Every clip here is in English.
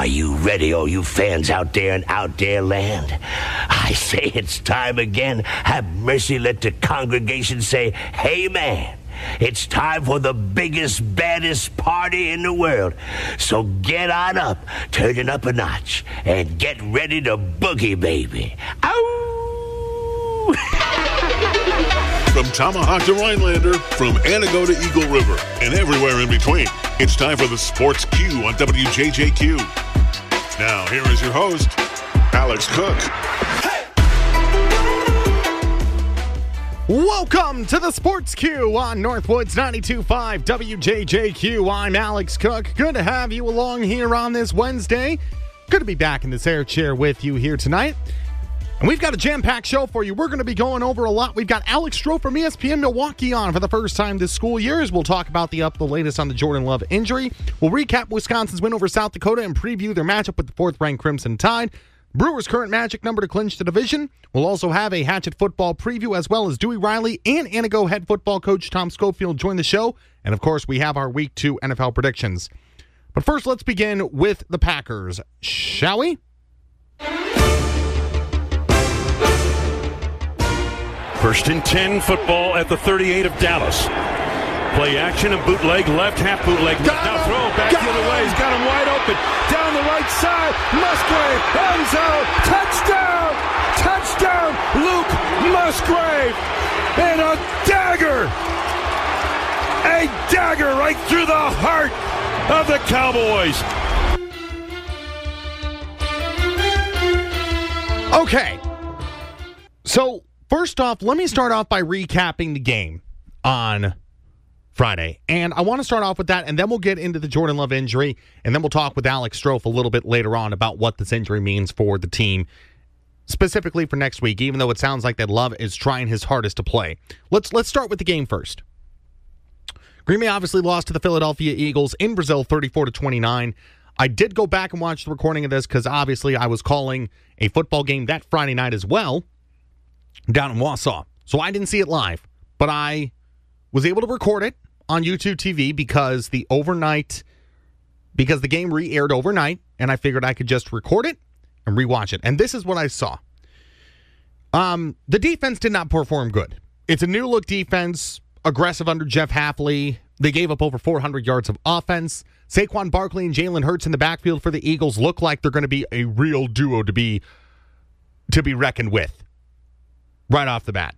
Are you ready, all you fans out there in out there land? I say it's time again. Have mercy, let the congregation say, Amen. It's time for the biggest, baddest party in the world. So get on up, turn it up a notch, and get ready to boogie, baby. Ow! From Tomahawk to Rhinelander, from Antigo to Eagle River, and everywhere in between, it's time for the Sports Q on WJJQ. Now, here is your host, Alex Cook. Welcome to the Sports Q on Northwoods 92.5 WJJQ. I'm Alex Cook. Good to have you along here on this Wednesday. Good to be back in this air chair with you here tonight. And we've got a jam-packed show for you. We're going to be going over a lot. We've got Alex Stroh from ESPN Milwaukee on for the first time this school year as we'll talk about the latest on the Jordan Love injury. We'll recap Wisconsin's win over South Dakota and preview their matchup with the fourth-ranked Crimson Tide. Brewers' current magic number to clinch the division. We'll also have a Hatchet football preview as well as Dewey Riley and Antigo head football coach Tom Schofield join the show. And, of course, we have our Week 2 NFL predictions. But first, let's begin with the Packers, shall we? First and 10 football at the 38 of Dallas. Play action and bootleg, left half bootleg. Now throw back the other way. He's got him wide open. Down the right side. Musgrave. End zone. Touchdown. Touchdown. Luke Musgrave. And a dagger. A dagger right through the heart of the Cowboys. Okay. So, first off, let me start off by recapping the game on Friday. And I want to start off with that, and then we'll get into the Jordan Love injury, and then we'll talk with Alex Stroh a little bit later on about what this injury means for the team, specifically for next week, even though it sounds like that Love is trying his hardest to play. Let's start with the game first. Green Bay obviously lost to the Philadelphia Eagles in Brazil 34-29. I did go back and watch the recording of this because obviously I was calling a football game that Friday night as well down in Wausau. So I didn't see it live, but I was able to record it on YouTube TV because the game re-aired overnight, and I figured I could just record it and rewatch it. And this is what I saw. The defense did not perform good. It's a new look defense, aggressive under Jeff Hafley. They gave up over 400 yards of offense. Saquon Barkley and Jalen Hurts in the backfield for the Eagles look like they're going to be a real duo to be reckoned with right off the bat.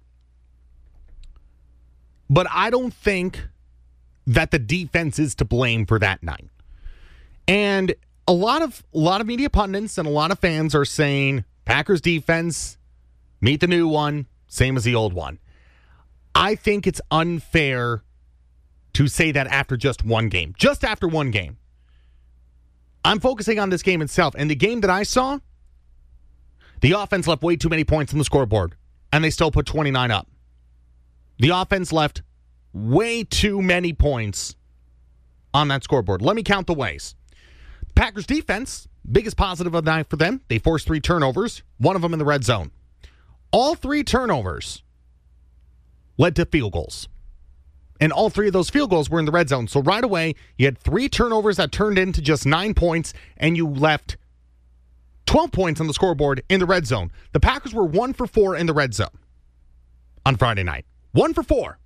But I don't think that the defense is to blame for that night. And a lot of media pundits and a lot of fans are saying Packers defense, meet the new one, same as the old one. I think it's unfair to say that after just one game. Just after one game. I'm focusing on this game itself. And the game that I saw, the offense left way too many points on the scoreboard, and they still put 29 up. The offense left way too many points on that scoreboard. Let me count the ways. Packers defense, biggest positive of the night for them, they forced 3 turnovers, one of them in the red zone. All 3 turnovers led to field goals. And all 3 of those field goals were in the red zone. So right away, you had 3 turnovers that turned into just 9 points, and you left 12 points on the scoreboard in the red zone. The Packers were 1 for 4 in the red zone on Friday night. 1 for 4.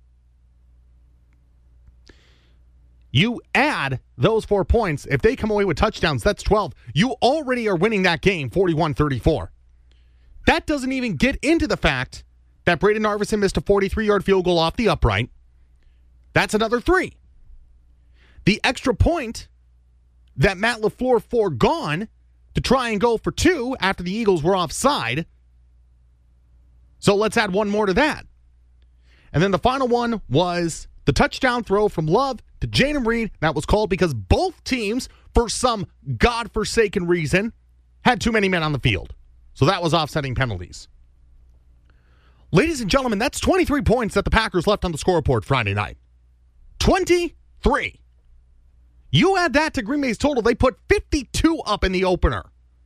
You add those 4 points. If they come away with touchdowns, that's 12. You already are winning that game 41-34. That doesn't even get into the fact that Braden Arvison missed a 43-yard field goal off the upright. That's another 3. The extra point that Matt LaFleur foregone to try and go for 2 after the Eagles were offside. So let's add 1 more to that. And then the final one was the touchdown throw from Love to Jayden Reed. That was called because both teams, for some godforsaken reason, had too many men on the field. So that was offsetting penalties. Ladies and gentlemen, that's 23 points that the Packers left on the scoreboard Friday night. 23. You add that to Green Bay's total, they put 52 up in the opener.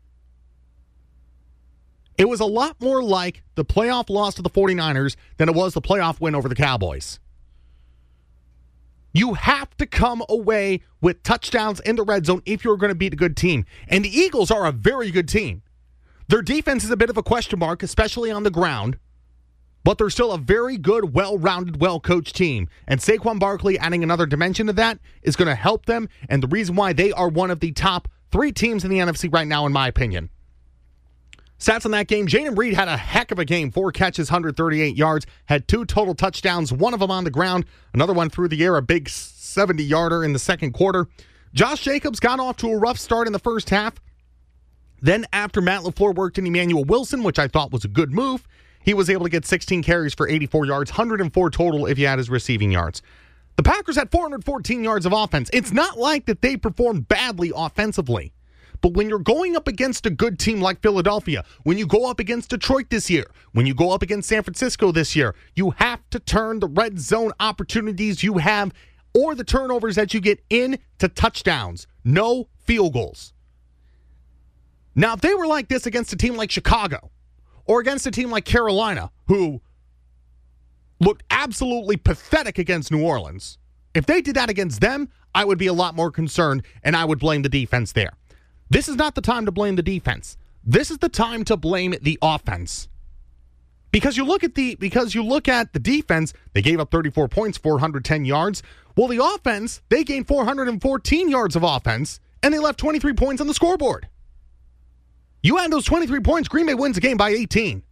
It was a lot more like the playoff loss to the 49ers than it was the playoff win over the Cowboys. You have to come away with touchdowns in the red zone if you're going to beat a good team. And the Eagles are a very good team. Their defense is a bit of a question mark, especially on the ground. But they're still a very good, well-rounded, well-coached team. And Saquon Barkley adding another dimension to that is going to help them. And the reason why they are one of the top 3 teams in the NFC right now, in my opinion. Stats on that game, Jayden Reed had a heck of a game. 4 catches, 138 yards, had 2 total touchdowns, one of them on the ground, another one through the air, a big 70-yarder in the second quarter. Josh Jacobs got off to a rough start in the first half. Then after Matt LaFleur worked in Emmanuel Wilson, which I thought was a good move, he was able to get 16 carries for 84 yards, 104 total if he had his receiving yards. The Packers had 414 yards of offense. It's not like that they performed badly offensively. But when you're going up against a good team like Philadelphia, when you go up against Detroit this year, when you go up against San Francisco this year, you have to turn the red zone opportunities you have or the turnovers that you get into touchdowns. No field goals. Now, if they were like this against a team like Chicago, or against a team like Carolina, who looked absolutely pathetic against New Orleans, if they did that against them, I would be a lot more concerned, and I would blame the defense there. This is not the time to blame the defense. This is the time to blame the offense. Because you look at the defense, they gave up 34 points, 410 yards. Well, the offense, they gained 414 yards of offense, and they left 23 points on the scoreboard. You add those 23 points, Green Bay wins the game by 18.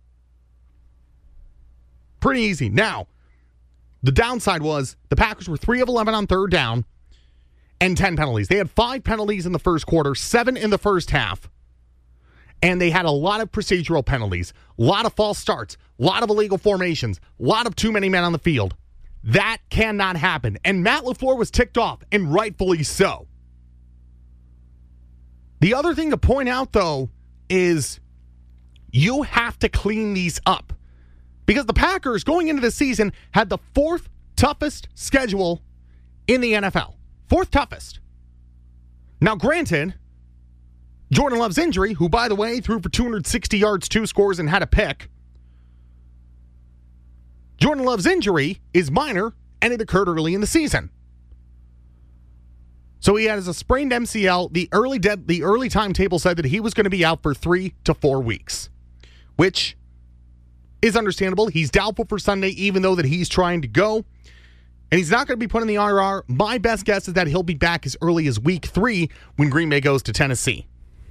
Pretty easy. Now, the downside was the Packers were 3 of 11 on third down and 10 penalties. They had 5 penalties in the first quarter, 7 in the first half. And they had a lot of procedural penalties, a lot of false starts, a lot of illegal formations, a lot of too many men on the field. That cannot happen. And Matt LaFleur was ticked off, and rightfully so. The other thing to point out, though, is you have to clean these up. Because the Packers, going into the season, had the 4th toughest schedule in the NFL. 4th toughest. Now, granted, Jordan Love's injury, who, by the way, threw for 260 yards, 2 scores, and had a pick. Jordan Love's injury is minor, and it occurred early in the season. So he has a sprained MCL. The early timetable said that he was going to be out for 3 to 4 weeks, which is understandable. He's doubtful for Sunday, even though that he's trying to go. And he's not going to be put in the IR. My best guess is that he'll be back as early as week 3 when Green Bay goes to Tennessee.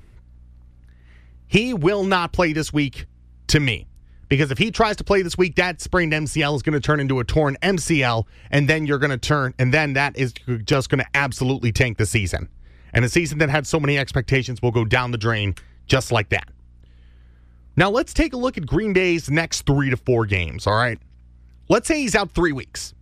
He will not play this week, to me. Because if he tries to play this week, that sprained MCL is going to turn into a torn MCL, and then that is just going to absolutely tank the season. And a season that had so many expectations will go down the drain just like that. Now, let's take a look at Green Bay's next 3 to 4 games, all right? Let's say he's out 3 weeks.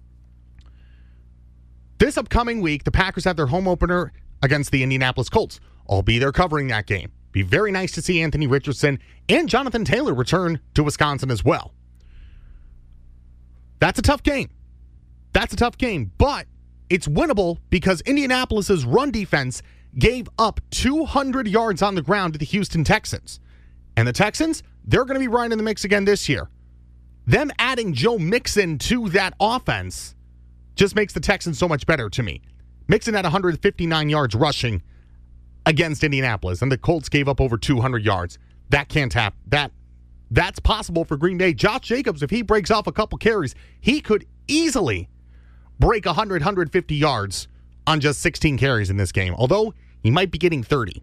This upcoming week, the Packers have their home opener against the Indianapolis Colts. I'll be there covering that game. Be very nice to see Anthony Richardson and Jonathan Taylor return to Wisconsin as well. That's a tough game. But it's winnable because Indianapolis's run defense gave up 200 yards on the ground to the Houston Texans. And the Texans, they're going to be right in the mix again this year. Them adding Joe Mixon to that offense just makes the Texans so much better to me. Mixon had 159 yards rushing against Indianapolis, and the Colts gave up over 200 yards. That can't happen. That's possible for Green Bay. Josh Jacobs, if he breaks off a couple carries, he could easily break 100, 150 yards on just 16 carries in this game, although he might be getting 30.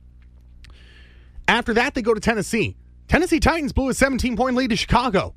After that, they go to Tennessee. Tennessee Titans blew a 17-point lead to Chicago.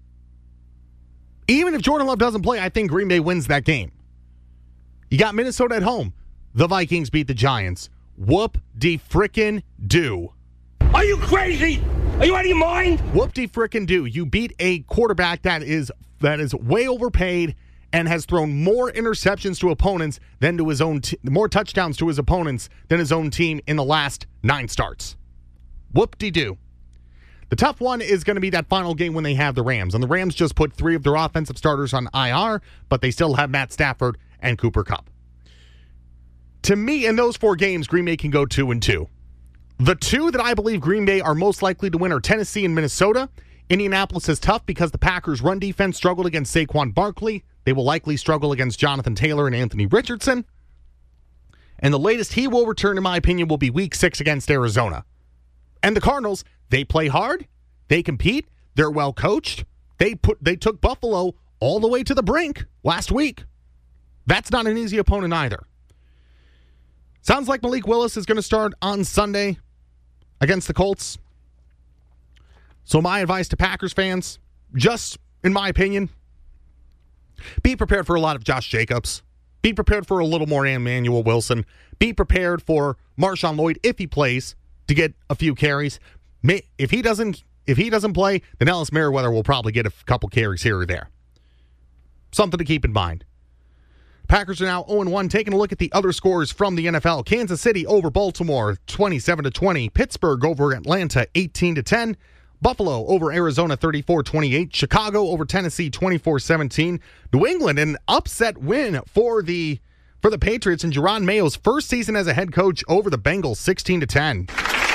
Even if Jordan Love doesn't play, I think Green Bay wins that game. You got Minnesota at home. The Vikings beat the Giants. Whoop-de-frickin-do. Are you crazy? Are you out of your mind? Whoop-de-frickin-do. You beat a quarterback that is way overpaid and has thrown more interceptions to opponents than to his own more touchdowns to his opponents than his own team in the last 9 starts. Whoop-de-do. The tough one is going to be that final game when they have the Rams. And the Rams just put 3 of their offensive starters on IR, but they still have Matt Stafford and Cooper Kupp. To me, in those 4 games, Green Bay can go 2-2. The 2 that I believe Green Bay are most likely to win are Tennessee and Minnesota. Indianapolis is tough because the Packers' run defense struggled against Saquon Barkley. They will likely struggle against Jonathan Taylor and Anthony Richardson. And the latest he will return, in my opinion, will be Week 6 against Arizona. And the Cardinals, they play hard. They compete. They're well coached. They took Buffalo all the way to the brink last week. That's not an easy opponent either. Sounds like Malik Willis is going to start on Sunday against the Colts. So my advice to Packers fans, just in my opinion, be prepared for a lot of Josh Jacobs. Be prepared for a little more Emmanuel Wilson. Be prepared for Marshawn Lloyd, if he plays, to get a few carries. If he doesn't play, then Ellis Merriweather will probably get a couple carries here or there. Something to keep in mind. Packers are now 0-1. Taking a look at the other scores from the NFL. Kansas City over Baltimore, 27-20. Pittsburgh over Atlanta, 18-10. Buffalo over Arizona, 34-28. Chicago over Tennessee, 24-17. New England, an upset win for the Patriots and Jerron Mayo's first season as a head coach over the Bengals, 16-10.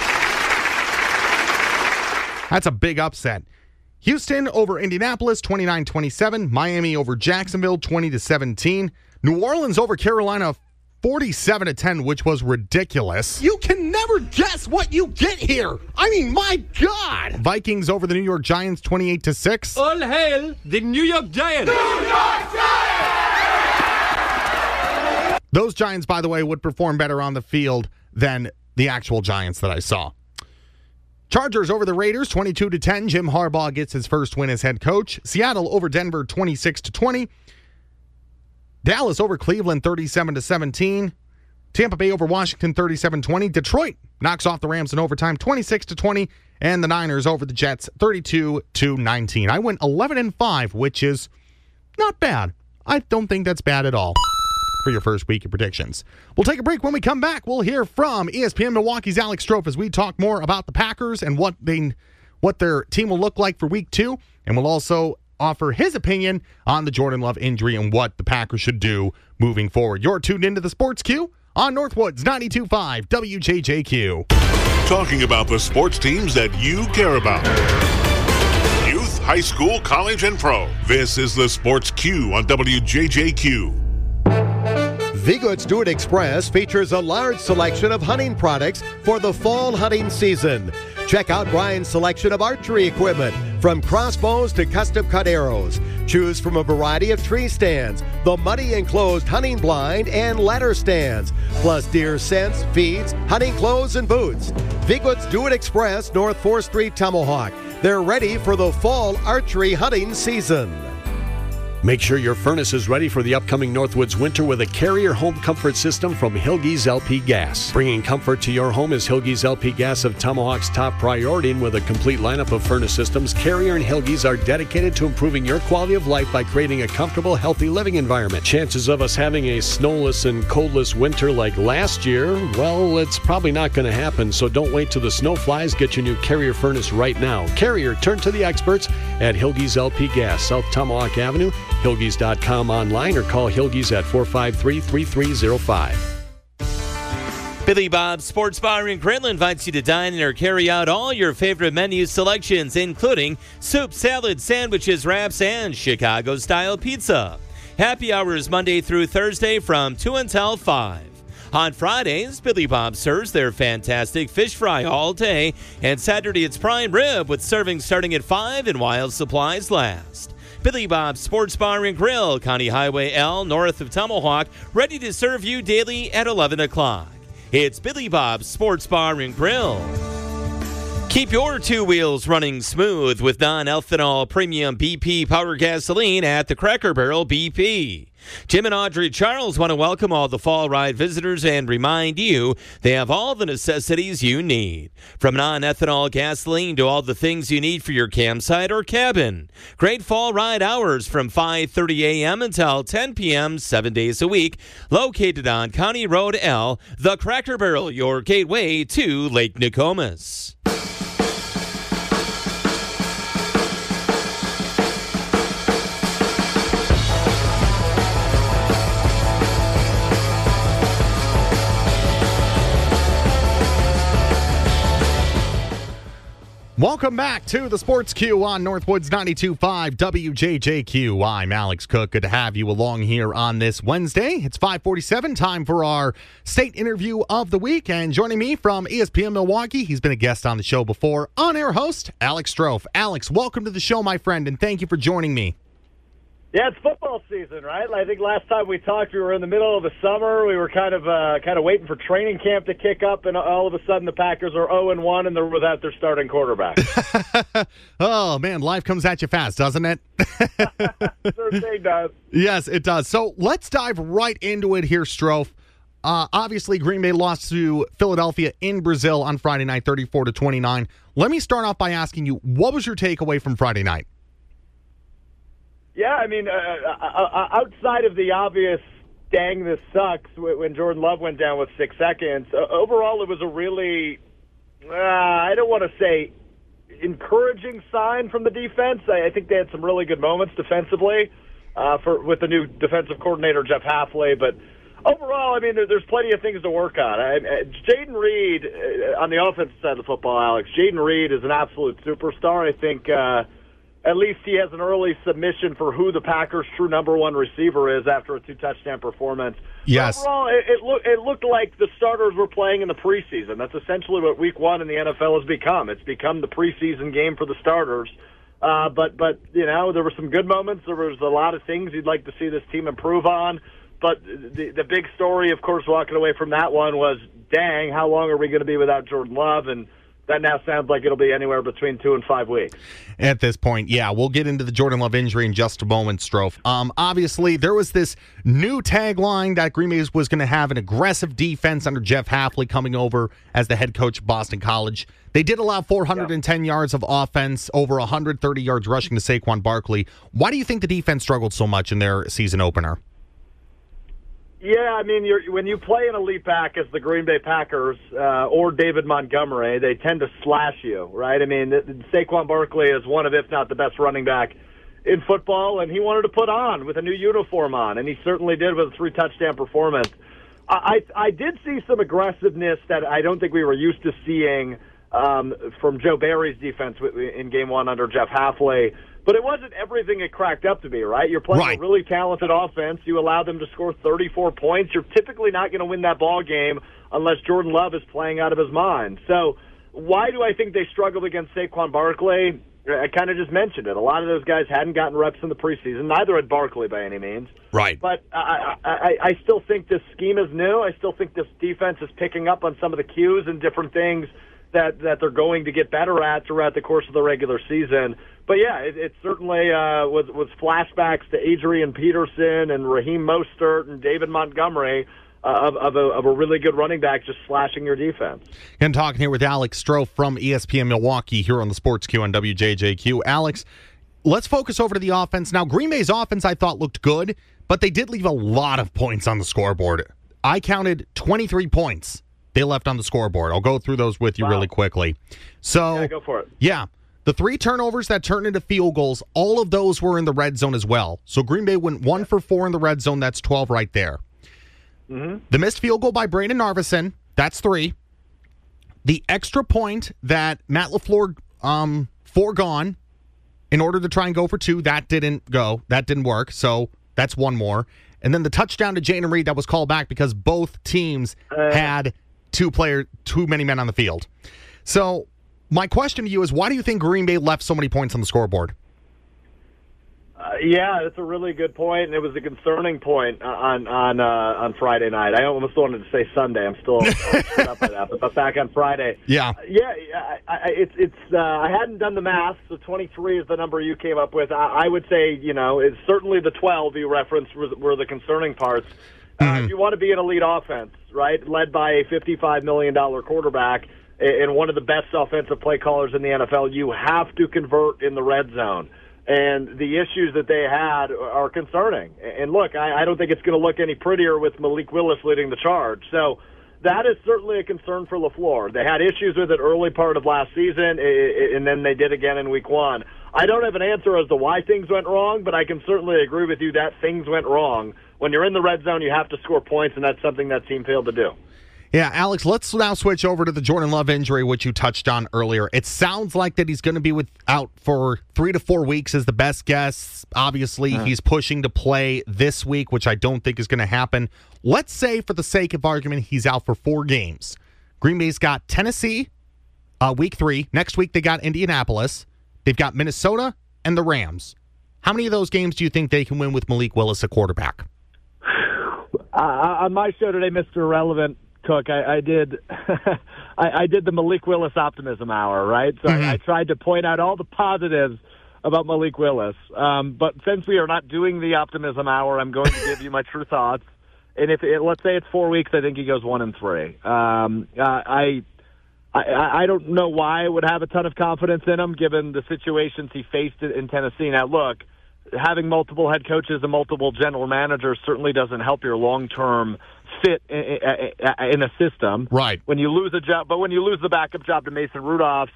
That's a big upset. Houston over Indianapolis, 29-27. Miami over Jacksonville, 20-17. New Orleans over Carolina, 47-10, which was ridiculous. You can never guess what you get here. I mean, my God. Vikings over the New York Giants, 28-6. All hail the New York Giants. New York Giants! Those Giants, by the way, would perform better on the field than the actual Giants that I saw. Chargers over the Raiders, 22-10. Jim Harbaugh gets his first win as head coach. Seattle over Denver, 26-20. Dallas over Cleveland, 37-17. Tampa Bay over Washington, 37-20. Detroit knocks off the Rams in overtime, 26-20. And the Niners over the Jets, 32-19. I went 11-5, which is not bad. I don't think that's bad at all for your first week of predictions. We'll take a break. When we come back, we'll hear from ESPN Milwaukee's Alex Strofe as we talk more about the Packers and what their team will look like for week 2. And we'll also offer his opinion on the Jordan Love injury and what the Packers should do moving forward. You're tuned into the Sports Q on Northwoods 92.5 WJJQ. Talking about the sports teams that you care about. Youth, high school, college, and pro. This is the Sports Q on WJJQ. Vigoods Do It Express features a large selection of hunting products for the fall hunting season. Check out Brian's selection of archery equipment, from crossbows to custom-cut arrows. Choose from a variety of tree stands, the muddy enclosed hunting blind, and ladder stands, plus deer scents, feeds, hunting clothes, and boots. Vigoods Do It Express, North 4th Street, Tomahawk. They're ready for the fall archery hunting season. Make sure your furnace is ready for the upcoming Northwoods winter with a Carrier home comfort system from Hilgey's LP Gas. Bringing comfort to your home is Hilgey's LP Gas of Tomahawk's top priority, and with a complete lineup of furnace systems, Carrier and Hilgey's are dedicated to improving your quality of life by creating a comfortable, healthy living environment. Chances of us having a snowless and coldless winter like last year, well, it's probably not going to happen, so don't wait till the snow flies. Get your new Carrier furnace right now. Carrier, turn to the experts at Hilgey's LP Gas, South Tomahawk Avenue, Hilgey's.com online, or call Hilgey's at 453-3305. Billy Bob's Sports Bar in Greenland invites you to dine in or carry out all your favorite menu selections, including soup, salad, sandwiches, wraps, and Chicago-style pizza. Happy hours Monday through Thursday from 2 until 5. On Fridays, Billy Bob serves their fantastic fish fry all day, and Saturday it's prime rib with serving starting at 5 and while supplies last. Billy Bob's Sports Bar and Grill, County Highway L, north of Tomahawk, ready to serve you daily at 11 o'clock. It's Billy Bob's Sports Bar and Grill. Keep your two wheels running smooth with non-ethanol premium BP power gasoline at the Cracker Barrel BP. Jim and Audrey Charles want to welcome all the fall ride visitors and remind you they have all the necessities you need. From non-ethanol gasoline to all the things you need for your campsite or cabin. Great fall ride hours from 5:30 a.m. until 10 p.m. 7 days a week. Located on County Road L, the Cracker Barrel, your gateway to Lake Nokomis. Welcome back to the Sports Q on Northwoods 92.5 WJJQ. I'm Alex Cook. Good to have you along here on this Wednesday. It's 5:47, time for our state interview of the week. And joining me from ESPN Milwaukee, he's been a guest on the show before, on-air host Alex Strofe. Alex, welcome to the show, my friend, and thank you for joining me. Yeah, it's football season, right? I think last time we talked, we were in the middle of the summer. We were kind of waiting for training camp to kick up, and all of a sudden the Packers are 0-1, and they're without their starting quarterback. Oh, man, life comes at you fast, doesn't it? Sure thing does. Yes, it does. So let's dive right into it here, Strofe. Obviously, Green Bay lost to Philadelphia in Brazil on Friday night, 34-29. Let me start off by asking you, what was your takeaway from Friday night? Yeah, I mean, outside of the obvious, dang, this sucks, when Jordan Love went down with 6 seconds, overall it was a really, I don't want to say encouraging sign from the defense. I think they had some really good moments defensively with the new defensive coordinator, Jeff Hafley, but overall, I mean, there's plenty of things to work on. Jayden Reed, on the offensive side of the football, Alex, Jayden Reed is an absolute superstar. I think at least he has an early submission for who the Packers' true number one receiver is after a 2-touchdown performance. Yes. Overall, it looked like the starters were playing in the preseason. That's essentially what Week 1 in the NFL has become. It's become the preseason game for the starters. But you know, there were some good moments. There was a lot of things you'd like to see this team improve on. But the big story, of course, walking away from that one was, dang, how long are we going to be without Jordan Love? And that now sounds like it'll be anywhere between 2 and 5 weeks. At this point, yeah. We'll get into the Jordan Love injury in just a moment, Strofe. Obviously, there was this new tagline that Green Bay was going to have an aggressive defense under Jeff Hafley coming over as the head coach of Boston College. They did allow 410 yards of offense, over 130 yards rushing to Saquon Barkley. Why do you think the defense struggled so much in their season opener? Yeah, I mean, when you play an elite pack as the Green Bay Packers or David Montgomery, they tend to slash you, right? I mean, Saquon Barkley is one of, if not the best running back in football, and he wanted to put on with a new uniform on, and he certainly did with a 3-touchdown performance. I did see some aggressiveness that I don't think we were used to seeing from Joe Barry's defense in Game 1 under Jeff Hafley. But it wasn't everything it cracked up to be, right? You're playing a really talented offense. You allow them to score 34 points. You're typically not going to win that ball game unless Jordan Love is playing out of his mind. So why do I think they struggled against Saquon Barkley? I kind of just mentioned it. A lot of those guys hadn't gotten reps in the preseason. Neither had Barkley by any means. Right. But I still think this scheme is new. I still think this defense is picking up on some of the cues and different things that they're going to get better at throughout the course of the regular season. But yeah, it certainly was flashbacks to Adrian Peterson and Raheem Mostert and David Montgomery of a really good running back just slashing your defense. And talking here with Alex Strofe from ESPN Milwaukee here on the Sports Q on WJJQ. Alex, let's focus over to the offense. Now, Green Bay's offense I thought looked good, but they did leave a lot of points on the scoreboard. I counted 23 points they left on the scoreboard. I'll go through those with you really quickly. So, yeah, go for it. Yeah. The 3 turnovers that turned into field goals, all of those were in the red zone as well. So Green Bay went 1 for 4 in the red zone. That's 12 right there. Mm-hmm. The missed field goal by Brandon Narveson, that's 3. The extra point that Matt LaFleur foregone in order to try and go for 2, that didn't go. That didn't work. So that's 1 more. And then the touchdown to Jayden Reed that was called back because both teams had too many men on the field. So my question to you is, why do you think Green Bay left so many points on the scoreboard? Yeah, that's a really good point, and it was a concerning point on Friday night. I almost wanted to say Sunday. I'm still screwed up by that, but back on Friday. Yeah. I hadn't done the math, so 23 is the number you came up with. I would say, it's certainly the 12 you referenced were the concerning parts. If you want to be an elite offense, right, led by a $55 million quarterback and one of the best offensive play callers in the NFL, you have to convert in the red zone. And the issues that they had are concerning. And look, I don't think it's going to look any prettier with Malik Willis leading the charge. So that is certainly a concern for LaFleur. They had issues with it early part of last season, and then they did again in Week 1. I don't have an answer as to why things went wrong, but I can certainly agree with you that things went wrong. When you're in the red zone, you have to score points, and that's something that team failed to do. Yeah, Alex, let's now switch over to the Jordan Love injury, which you touched on earlier. It sounds like that he's going to be out for 3 to 4 weeks is the best guess. Obviously, he's pushing to play this week, which I don't think is going to happen. Let's say, for the sake of argument, he's out for 4 games. Green Bay's got Tennessee week 3. Next week, they got Indianapolis. They've got Minnesota and the Rams. How many of those games do you think they can win with Malik Willis at quarterback? On my show today, Mr. Irrelevant, Cook, I did I did the Malik Willis optimism hour, right? So I tried to point out all the positives about Malik Willis. But since we are not doing the optimism hour, I'm going to give you my true thoughts. And let's say it's 4 weeks, I think he goes 1-3. I don't know why I would have a ton of confidence in him, given the situations he faced in Tennessee. Now, look, having multiple head coaches and multiple general managers certainly doesn't help your long-term fit in a system. Right. When you lose a job, but when you lose the backup job to Mason Rudolph,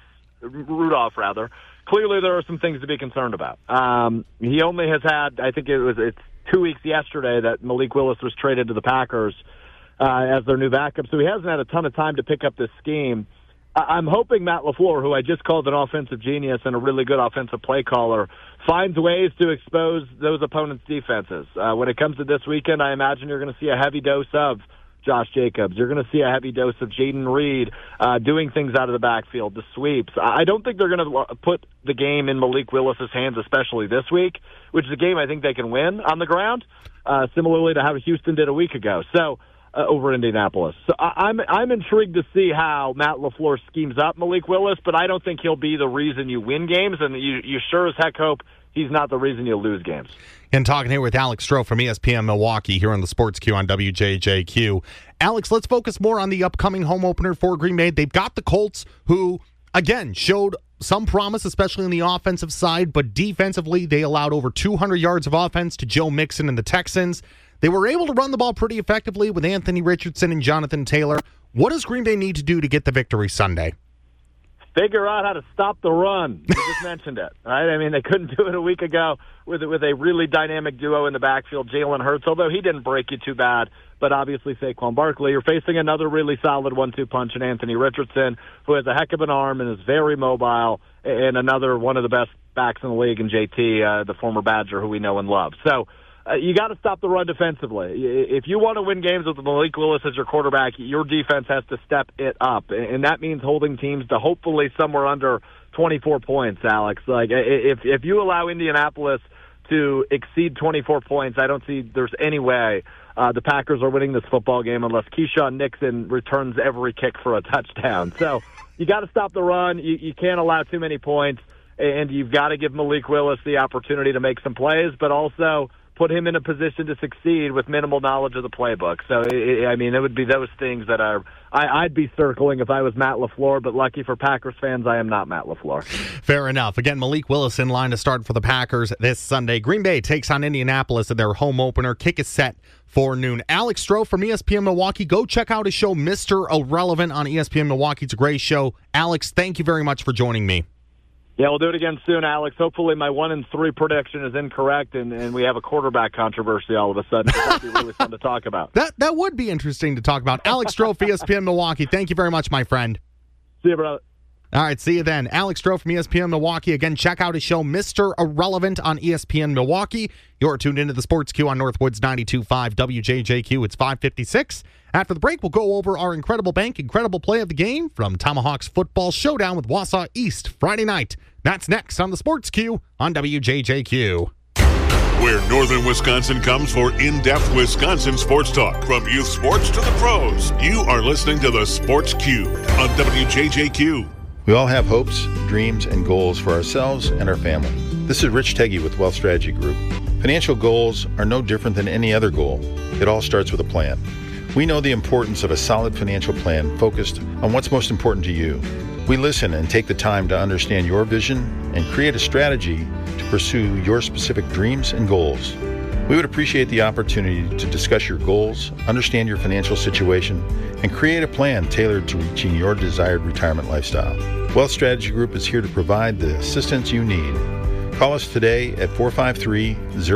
clearly there are some things to be concerned about. He only has had, I think it's 2 weeks yesterday that Malik Willis was traded to the Packers as their new backup, so he hasn't had a ton of time to pick up this scheme. I'm hoping Matt LaFleur, who I just called an offensive genius and a really good offensive play caller, finds ways to expose those opponents' defenses. When it comes to this weekend, I imagine you're going to see a heavy dose of Josh Jacobs. You're going to see a heavy dose of Jaden Reed doing things out of the backfield, the sweeps. I don't think they're going to put the game in Malik Willis's hands, especially this week, which is a game I think they can win on the ground, similarly to how Houston did a week ago. So over Indianapolis. So I'm intrigued to see how Matt LaFleur schemes up Malik Willis, but I don't think he'll be the reason you win games, and you sure as heck hope he's not the reason you lose games. And talking here with Alex Stroh from ESPN Milwaukee here on the Sports Q on WJJQ. Alex, let's focus more on the upcoming home opener for Green Bay. They've got the Colts, who, again, showed some promise, especially on the offensive side, but defensively they allowed over 200 yards of offense to Joe Mixon and the Texans. They were able to run the ball pretty effectively with Anthony Richardson and Jonathan Taylor. What does Green Bay need to do to get the victory Sunday? Figure out how to stop the run. You just mentioned it, right? I mean, they couldn't do it a week ago with a really dynamic duo in the backfield, Jalen Hurts, although he didn't break you too bad. But obviously Saquon Barkley. You're facing another really solid 1-2 punch in Anthony Richardson, who has a heck of an arm and is very mobile, and another one of the best backs in the league in JT, the former Badger, who we know and love. So you got to stop the run defensively. If you want to win games with Malik Willis as your quarterback, your defense has to step it up, and that means holding teams to hopefully somewhere under 24 points, Alex. Like, if you allow Indianapolis to exceed 24 points, I don't see there's any way the Packers are winning this football game unless Keyshawn Nixon returns every kick for a touchdown. So you got to stop the run. You can't allow too many points, and you've got to give Malik Willis the opportunity to make some plays, but also put him in a position to succeed with minimal knowledge of the playbook. So, it would be those things that I'd be circling if I was Matt LaFleur, but lucky for Packers fans, I am not Matt LaFleur. Fair enough. Again, Malik Willis in line to start for the Packers this Sunday. Green Bay takes on Indianapolis at their home opener. Kick is set for noon. Alex Stroh from ESPN Milwaukee. Go check out his show, Mr. Irrelevant, on ESPN Milwaukee. It's a great show. Alex, thank you very much for joining me. Yeah, we'll do it again soon, Alex. Hopefully my 1-3 prediction is incorrect, and we have a quarterback controversy all of a sudden. That'd be really fun to talk about. That would be interesting to talk about. Alex Stroh, ESPN Milwaukee. Thank you very much, my friend. See you, brother. All right, see you then. Alex Stroh from ESPN Milwaukee. Again, check out his show, Mr. Irrelevant, on ESPN Milwaukee. You're tuned into the Sports Q on Northwoods 92.5 WJJQ. It's 5:56. After the break, we'll go over our incredible bank, incredible play of the game from Tomahawks football showdown with Wausau East Friday night. That's next on the Sports Q on WJJQ. Where northern Wisconsin comes for in-depth Wisconsin sports talk. From youth sports to the pros, you are listening to the Sports Q on WJJQ. We all have hopes, dreams, and goals for ourselves and our family. This is Rich Teggy with Wealth Strategy Group. Financial goals are no different than any other goal. It all starts with a plan. We know the importance of a solid financial plan focused on what's most important to you. We listen and take the time to understand your vision and create a strategy to pursue your specific dreams and goals. We would appreciate the opportunity to discuss your goals, understand your financial situation, and create a plan tailored to reaching your desired retirement lifestyle. Wealth Strategy Group is here to provide the assistance you need. Call us today at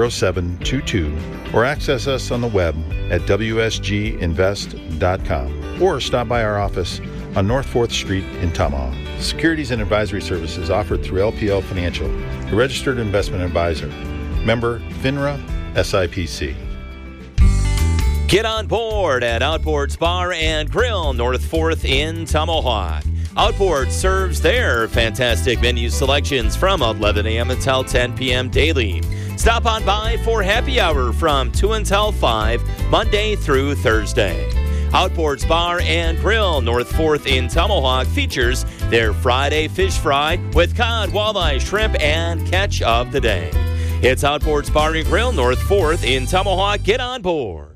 453-0722 or access us on the web at wsginvest.com. or stop by our office on North 4th Street in Tomahawk. Securities and advisory services offered through LPL Financial, a registered investment advisor. Member FINRA SIPC. Get on board at Outboards Bar and Grill, North 4th in Tomahawk. Outboard serves their fantastic menu selections from 11 a.m. until 10 p.m. daily. Stop on by for happy hour from 2 until 5, Monday through Thursday. Outboards Bar and Grill, North 4th in Tomahawk, features their Friday fish fry with cod, walleye, shrimp, and catch of the day. It's Outboards Bar and Grill, North 4th in Tomahawk. Get on board.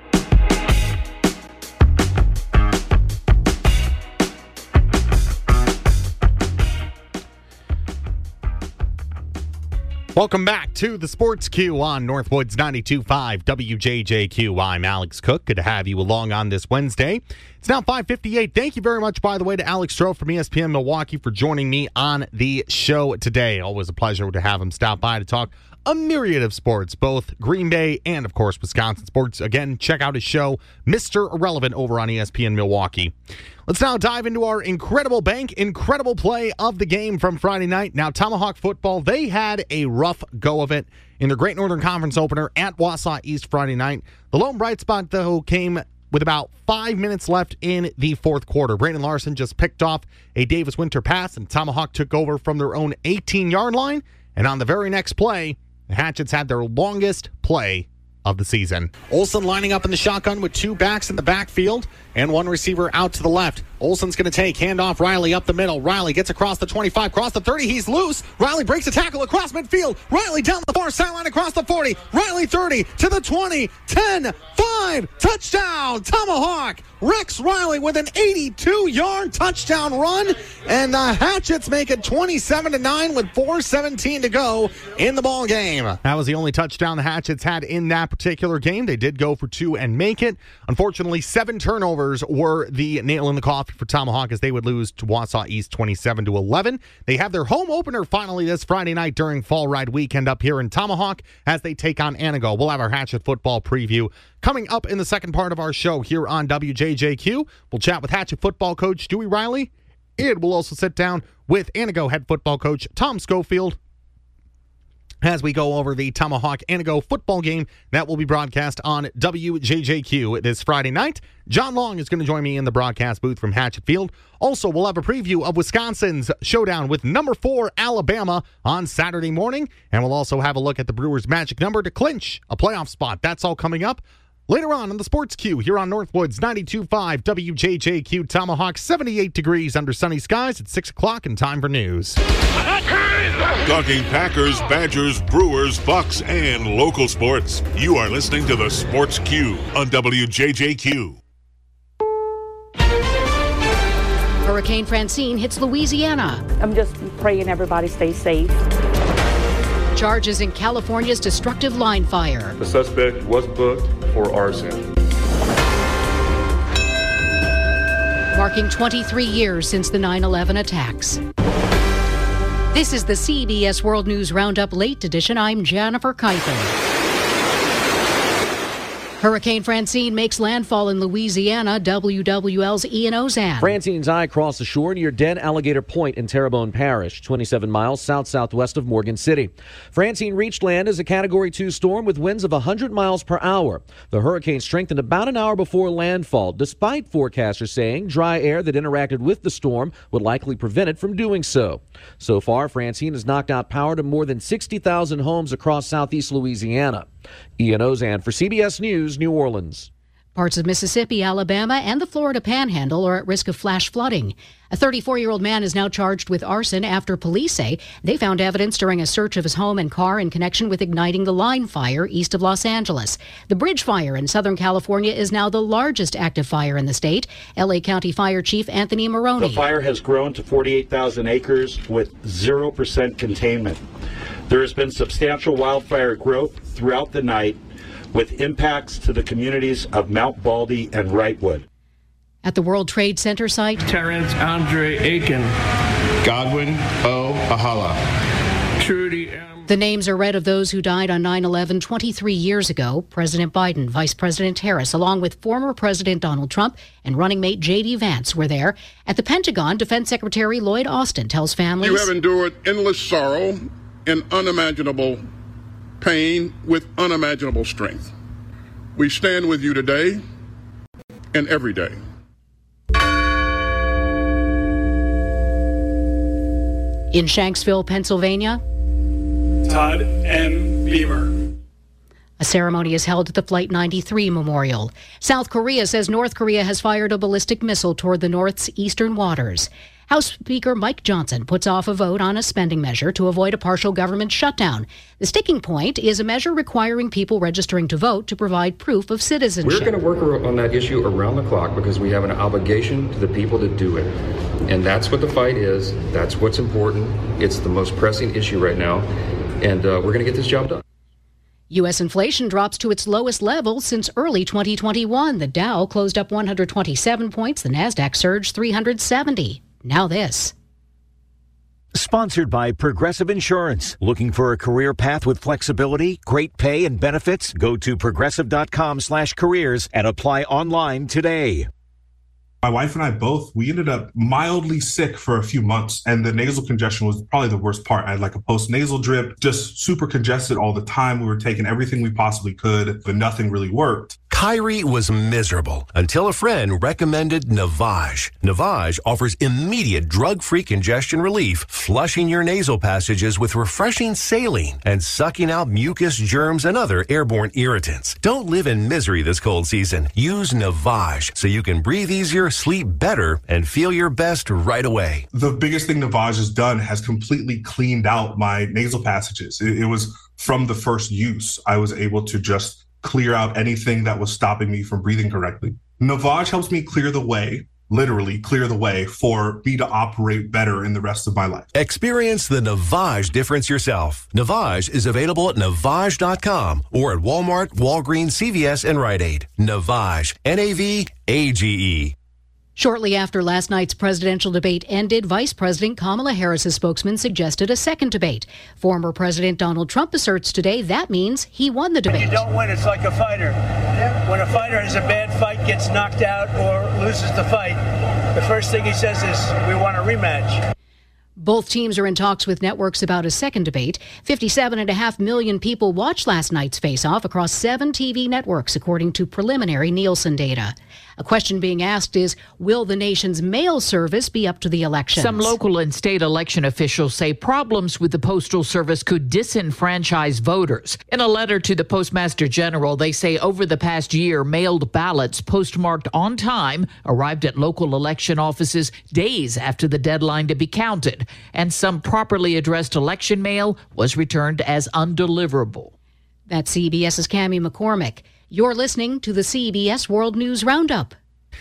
Welcome back to the Sports Q on Northwoods 92.5 WJJQ. I'm Alex Cook. Good to have you along on this Wednesday. It's now 5:58. Thank you very much, by the way, to Alex Stroh from ESPN Milwaukee for joining me on the show today. Always a pleasure to have him stop by to talk a myriad of sports, both Green Bay and, of course, Wisconsin sports. Again, check out his show, Mr. Irrelevant, over on ESPN Milwaukee. Let's now dive into our incredible play of the game from Friday night. Now, Tomahawk football, they had a rough go of it in their Great Northern Conference opener at Wausau East Friday night. The lone bright spot, though, came with about 5 minutes left in the fourth quarter. Brandon Larson just picked off a Davis Winter pass, and Tomahawk took over from their own 18-yard line. And on the very next play, the Hatchets had their longest play of the season. Olsen lining up in the shotgun with two backs in the backfield and one receiver out to the left. Olsen's going to take handoff. Riley up the middle. Riley gets across the 25, across the 30. He's loose. Riley breaks a tackle across midfield. Riley down the far sideline across the 40. Riley 30 to the 20. 10, 5, touchdown, Tomahawk. Rex Riley with an 82-yard touchdown run, and the Hatchets make it 27-9 with 4:17 to go in the ball game. That was the only touchdown the Hatchets had in that particular game. They did go for two and make it. Unfortunately, 7 turnovers were the nail in the coffin for Tomahawk as they would lose to Wausau East 27-11. They have their home opener finally this Friday night during Fall Ride weekend up here in Tomahawk as they take on Anago. We'll have our Hatchet football preview coming up in the second part of our show here on WJJQ. We'll chat with Hatchet football coach Dewey Riley, and we'll also sit down with Anago head football coach Tom Schofield as we go over the Tomahawk Anago football game that will be broadcast on WJJQ this Friday night. John Long is going to join me in the broadcast booth from Hatchet Field. Also, we'll have a preview of Wisconsin's showdown with number 4 Alabama on Saturday morning, and we'll also have a look at the Brewers' magic number to clinch a playoff spot. That's all coming up later on the Sports Q here on Northwoods 92.5 WJJQ. Tomahawk, 78 degrees under sunny skies at 6 o'clock, and time for news. Talking Packers, Badgers, Brewers, Bucks, and local sports. You are listening to the Sports Q on WJJQ. Hurricane Francine hits Louisiana. I'm just praying everybody stays safe. Charges in California's destructive line fire. The suspect was booked for arson. Marking 23 years since the 9/11 attacks. This is the CBS World News Roundup Late Edition. I'm Jennifer Kuiper. Hurricane Francine makes landfall in Louisiana. WWL's Ian Ozan. Francine's eye crossed the shore near Dead Alligator Point in Terrebonne Parish, 27 miles south-southwest of Morgan City. Francine reached land as a Category 2 storm with winds of 100 miles per hour. The hurricane strengthened about an hour before landfall, despite forecasters saying dry air that interacted with the storm would likely prevent it from doing so. So far, Francine has knocked out power to more than 60,000 homes across southeast Louisiana. Ian Ozan for CBS News, New Orleans. Parts of Mississippi, Alabama, and the Florida Panhandle are at risk of flash flooding. A 34-year-old man is now charged with arson after police say they found evidence during a search of his home and car in connection with igniting the line fire east of Los Angeles. The Bridge Fire in Southern California is now the largest active fire in the state. L.A. County Fire Chief Anthony Maroney. The fire has grown to 48,000 acres with 0% containment. There has been substantial wildfire growth throughout the night, with impacts to the communities of Mount Baldy and Wrightwood. At the World Trade Center site, Terrence Andre Aiken, Godwin O. Ahala, Trudy M. The names are read of those who died on 9/11 23 years ago. President Biden, Vice President Harris, along with former President Donald Trump and running mate J.D. Vance were there. At the Pentagon, Defense Secretary Lloyd Austin tells families, "You have endured endless sorrow and unimaginable pain with unimaginable strength. We stand with you today and every day." In Shanksville, Pennsylvania, Todd M. Beamer. a ceremony is held at the Flight 93 Memorial. South Korea says North Korea has fired a ballistic missile toward the North's eastern waters. House Speaker Mike Johnson puts off a vote on a spending measure to avoid a partial government shutdown. The sticking point is a measure requiring people registering to vote to provide proof of citizenship. We're going to work on that issue around the clock because we have an obligation to the people to do it. And that's what the fight is. That's what's important. It's the most pressing issue right now. And we're going to get this job done. U.S. inflation drops to its lowest level since early 2021. The Dow closed up 127 points. The Nasdaq surged 370. Now this. Sponsored by Progressive Insurance. Looking for a career path with flexibility, great pay, and benefits? Go to progressive.com/careers and apply online today. My wife and I both, we ended up mildly sick for a few months, and the nasal congestion was probably the worst part. I had like a post-nasal drip, just super congested all the time. We were taking everything we possibly could, but nothing really worked. Kyrie was miserable until a friend recommended Navage. Navage offers immediate drug-free congestion relief, flushing your nasal passages with refreshing saline and sucking out mucus, germs, and other airborne irritants. Don't live in misery this cold season. Use Navage so you can breathe easier, sleep better, and feel your best right away. The biggest thing Navage has done has completely cleaned out my nasal passages. It was from the first use. I was able to just clear out anything that was stopping me from breathing correctly. Navage helps me clear the way, literally clear the way, for me to operate better in the rest of my life. Experience the Navage difference yourself. Navage is available at Navage.com or at Walmart, Walgreens, CVS, and Rite Aid. Navage, N-A-V-A-G-E. Shortly after last night's presidential debate ended, Vice President Kamala Harris's spokesman suggested a second debate. Former President Donald Trump asserts today that means he won the debate. You don't win, it's like a fighter. When a fighter has a bad fight, gets knocked out, or loses the fight, the first thing he says is, we want a rematch. Both teams are in talks with networks about a second debate. 57.5 million people watched last night's face-off across 7 TV networks, according to preliminary Nielsen data. A question being asked is, will the nation's mail service be up to the elections? Some local and state election officials say problems with the Postal Service could disenfranchise voters. In a letter to the Postmaster General, they say over the past year, mailed ballots postmarked on time arrived at local election offices days after the deadline to be counted, and some properly addressed election mail was returned as undeliverable. That's CBS's Cammie McCormick. You're listening to the CBS World News Roundup.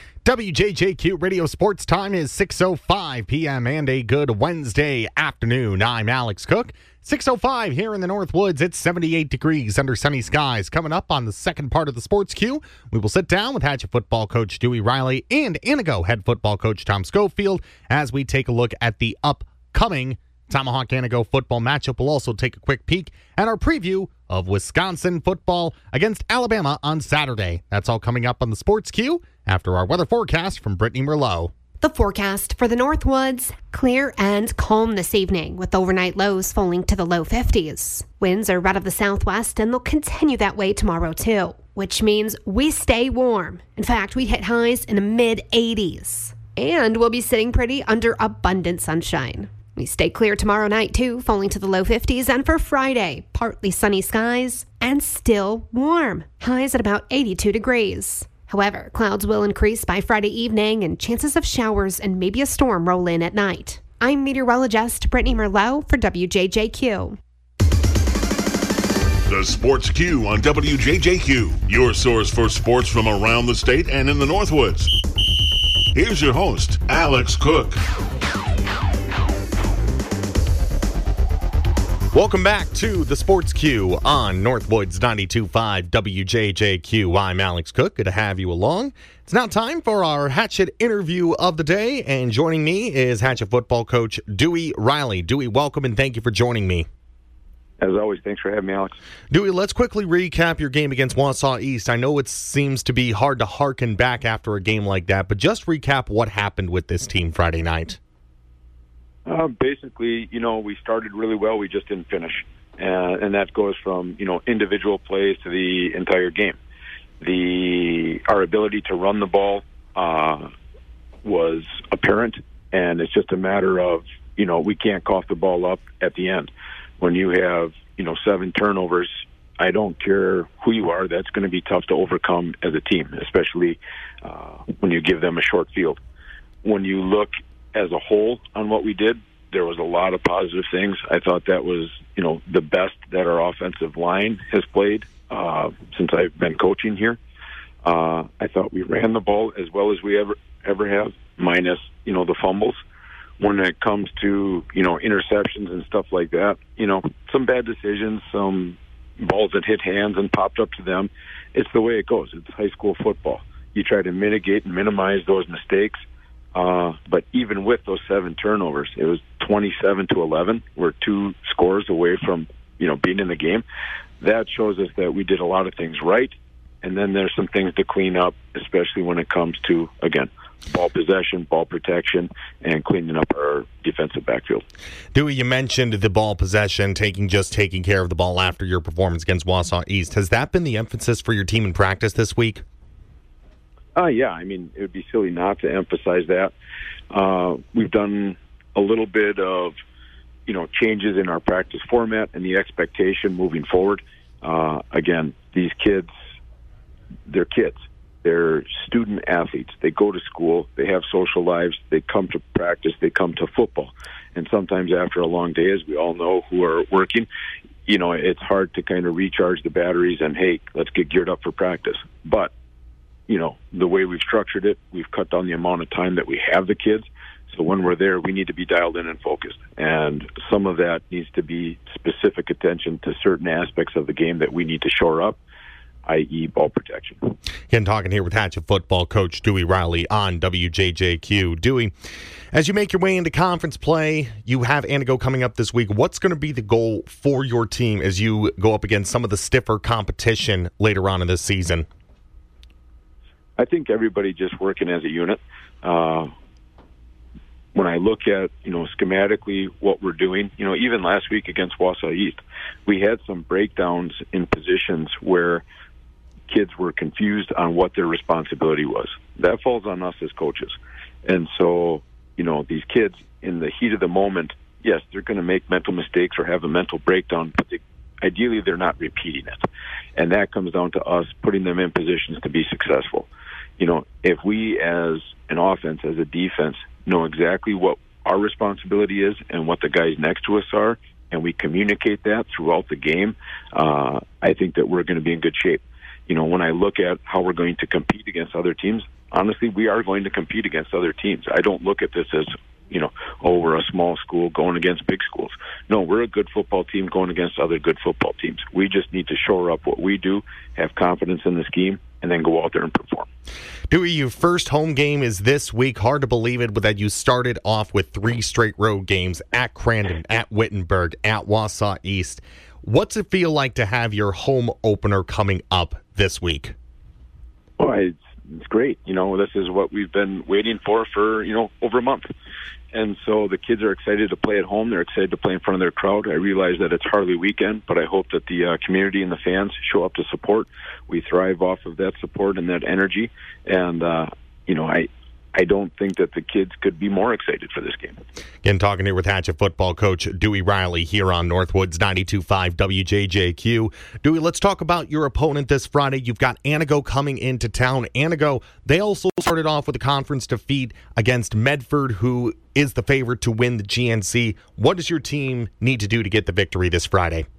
WJJQ Radio Sports Time is 6:05 p.m. and a good Wednesday afternoon. I'm Alex Cook. 6:05 here in the Northwoods. It's 78 degrees under sunny skies. Coming up on the second part of the Sports Queue, we will sit down with Hatchet football coach Dewey Riley and Anago head football coach Tom Schofield as we take a look at the upcoming Tomahawk Anago football matchup. We'll also take a quick peek at our preview of Wisconsin football against Alabama on Saturday. That's all coming up on the Sports Queue after our weather forecast from Brittany Merlot. The forecast for the Northwoods, clear and calm this evening with overnight lows falling to the low 50s. Winds are out of the southwest and they'll continue that way tomorrow too, which means we stay warm. In fact, we hit highs in the mid-80s. And we'll be sitting pretty under abundant sunshine. We stay clear tomorrow night, too, falling to the low 50s. And for Friday, partly sunny skies and still warm. Highs at about 82 degrees. However, clouds will increase by Friday evening and chances of showers and maybe a storm roll in at night. I'm meteorologist Brittany Merlot for WJJQ. The Sports Queue on WJJQ, your source for sports from around the state and in the Northwoods. Here's your host, Alex Cook. Welcome back to the Sports Queue on Northwoods 92.5 WJJQ. I'm Alex Cook. Good to have you along. It's now time for our Hatchet interview of the day, and joining me is Hatchet football coach Dewey Riley. Dewey, welcome and thank you for joining me. As always, thanks for having me, Alex. Dewey, let's quickly recap your game against Wausau East. I know it seems to be hard to hearken back after a game like that, but just recap what happened with this team Friday night. Basically, we started really well. We just didn't finish. And that goes from, individual plays to the entire game. Our ability to run the ball was apparent, and it's just a matter of, we can't cough the ball up at the end. When you have, 7 turnovers, I don't care who you are, that's going to be tough to overcome as a team, especially when you give them a short field. When you look as a whole on what we did, there was a lot of positive things. I thought that was, the best that our offensive line has played since I've been coaching here. I thought we ran the ball as well as we ever have, minus, the fumbles. When it comes to, interceptions and stuff like that, some bad decisions, some balls that hit hands and popped up to them. It's the way it goes. It's high school football. You try to mitigate and minimize those mistakes. But even with those 7 turnovers, it was 27-11. We're 2 scores away from, being in the game. That shows us that we did a lot of things right. And then there's some things to clean up, especially when it comes to, again, ball possession, ball protection, and cleaning up our defensive backfield. Dewey, you mentioned the ball possession, taking care of the ball after your performance against Wausau East. Has that been the emphasis for your team in practice this week? Yeah. I mean, it would be silly not to emphasize that. We've done a little bit of, changes in our practice format and the expectation moving forward. Again, these kids, they're kids. They're student athletes. They go to school. They have social lives. They come to practice. They come to football. And sometimes after a long day, as we all know who are working, it's hard to kind of recharge the batteries and, hey, let's get geared up for practice. But, the way we've structured it, we've cut down the amount of time that we have the kids. So when we're there, we need to be dialed in and focused. And some of that needs to be specific attention to certain aspects of the game that we need to shore up, i.e. ball protection. Again, talking here with Hatchet football coach Dewey Riley on WJJQ. Dewey, as you make your way into conference play, you have Antigo coming up this week. What's going to be the goal for your team as you go up against some of the stiffer competition later on in this season? I think everybody just working as a unit. When I look at, schematically what we're doing, even last week against Wausau East, we had some breakdowns in positions where kids were confused on what their responsibility was. That falls on us as coaches. And so, these kids in the heat of the moment, yes, they're going to make mental mistakes or have a mental breakdown, but ideally they're not repeating it. And that comes down to us putting them in positions to be successful. If we as an offense, as a defense, know exactly what our responsibility is and what the guys next to us are, and we communicate that throughout the game, I think that we're going to be in good shape. When I look at how we're going to compete against other teams, honestly, we are going to compete against other teams. I don't look at this as, we're a small school going against big schools. No, we're a good football team going against other good football teams. We just need to shore up what we do, have confidence in the scheme, and then go out there and perform. Dewey, your first home game is this week. Hard to believe it, but that you started off with 3 straight road games at Crandon, at Wittenberg, at Wausau East. What's it feel like to have your home opener coming up this week? Oh, it's great. This is what we've been waiting for over a month. And so the kids are excited to play at home. They're excited to play in front of their crowd. I realize that it's Harley weekend, but I hope that the community and the fans show up to support. We thrive off of that support and that energy. And, I don't think that the kids could be more excited for this game. Again, talking here with Hatchet football coach Dewey Riley here on Northwoods 92.5 WJJQ. Dewey, let's talk about your opponent this Friday. You've got Antigo coming into town. Antigo, they also started off with a conference defeat against Medford, who is the favorite to win the GNC. What does your team need to do to get the victory this Friday?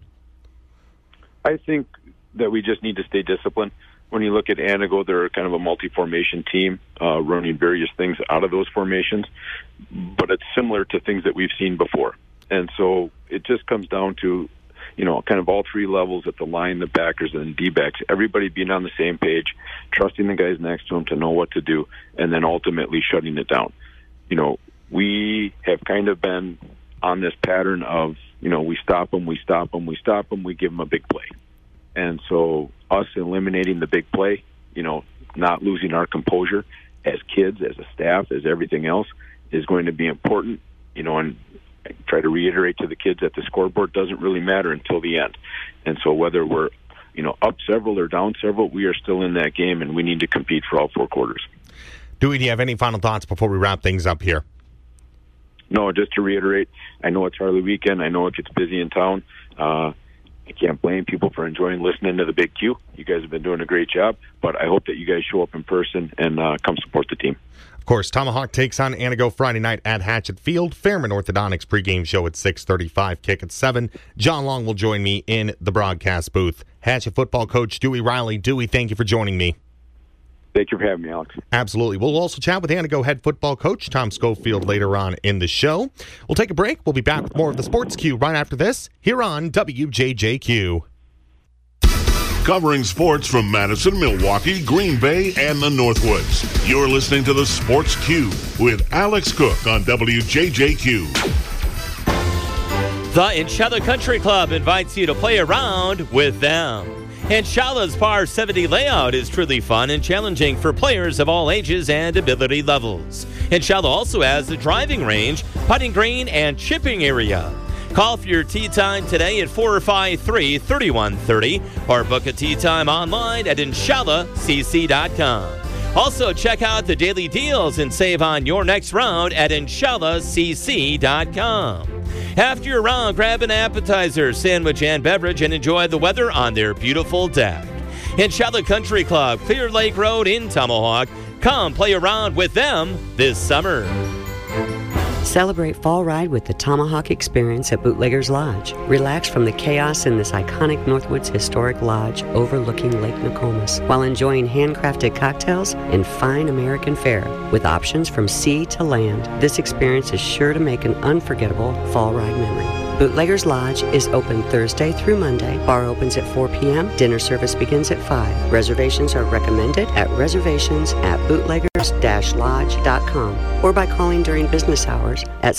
I think that we just need to stay disciplined. When you look at Antigo, they're kind of a multi-formation team, running various things out of those formations, but it's similar to things that we've seen before. And so it just comes down to, kind of all 3 levels at the line, the backers, and D-backs, everybody being on the same page, trusting the guys next to them to know what to do, and then ultimately shutting it down. We have kind of been on this pattern of, we stop them, we give them a big play. And so us eliminating the big play, not losing our composure as kids, as a staff, as everything else is going to be important, and I try to reiterate to the kids that the scoreboard doesn't really matter until the end. And so whether we're, up several or down several, we are still in that game, and we need to compete for all 4 quarters. Dewey, do you have any final thoughts before we wrap things up here? No, just to reiterate, I know it's Harley weekend. I know it gets busy in town. I can't blame people for enjoying listening to the Big Q. You guys have been doing a great job, but I hope that you guys show up in person and come support the team. Of course, Tomahawk takes on Antigo Friday night at Hatchet Field. Fairman Orthodontics pregame show at 6:35, kick at 7. John Long will join me in the broadcast booth. Hatchet football coach Dewey Riley. Dewey, thank you for joining me. Thank you for having me, Alex. Absolutely. We'll also chat with Antigo head football coach Tom Schofield later on in the show. We'll take a break. We'll be back with more of the Sports Q right after this here on WJJQ. Covering sports from Madison, Milwaukee, Green Bay, and the Northwoods. You're listening to the Sports Q with Alex Cook on WJJQ. The Inshallah Country Club invites you to play around with them. Inshallah's Par 70 layout is truly fun and challenging for players of all ages and ability levels. Inshallah also has a driving range, putting green, and chipping area. Call for your tee time today at 453-3130 or book a tee time online at InshallahCC.com. Also, check out the daily deals and save on your next round at InshallahCC.com. After your round, grab an appetizer, sandwich, and beverage and enjoy the weather on their beautiful deck. Inshallah Country Club, Clear Lake Road in Tomahawk. Come play around with them this summer. Celebrate Fall Ride with the Tomahawk Experience at Bootleggers Lodge. Relax from the chaos in this iconic Northwoods historic lodge overlooking Lake Nokomis while enjoying handcrafted cocktails and fine American fare with options from sea to land. This experience is sure to make an unforgettable fall ride memory. Bootleggers Lodge is open Thursday through Monday. Bar opens at 4 p.m. Dinner service begins at 5. Reservations are recommended at reservations@bootleggers-lodge.com or by calling during business hours at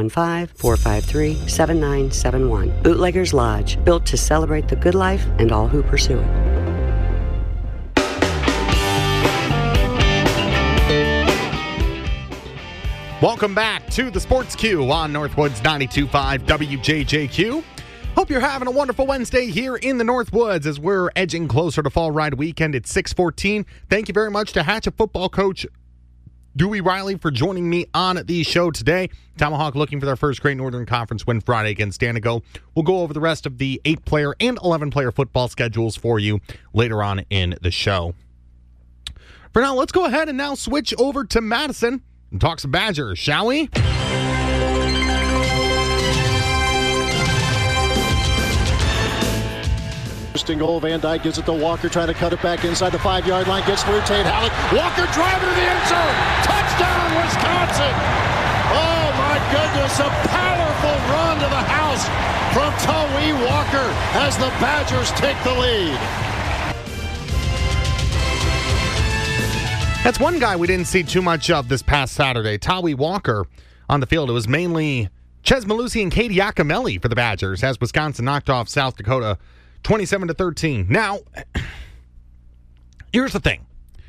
715-453-7971. Bootleggers Lodge, built to celebrate the good life and all who pursue it. Welcome back to the Sports Q on Northwoods 92.5 WJJQ. Hope you're having a wonderful Wednesday here in the Northwoods as we're edging closer to Fall Ride Weekend at 6:14. Thank you very much to Hatchet football coach Dewey Riley for joining me on the show today. Tomahawk looking for their first Great Northern Conference win Friday against Antigo. We'll go over the rest of the 8-player and 11-player football schedules for you later on in the show. For now, let's go ahead and now switch over to Madison and talk some Badgers, shall we? Interesting goal. Van Dyke gives it to Walker, trying to cut it back inside the 5-yard line. Gets through Tate Halleck. Walker driving to the end zone. Touchdown, Wisconsin. Oh, my goodness. A powerful run to the house from Tawee Walker as the Badgers take the lead. That's one guy we didn't see too much of this past Saturday, Tawee Walker on the field. It was mainly Ches Malusi and Katie Iacomelli for the Badgers as Wisconsin knocked off South Dakota 27-13. Now, here's the thing.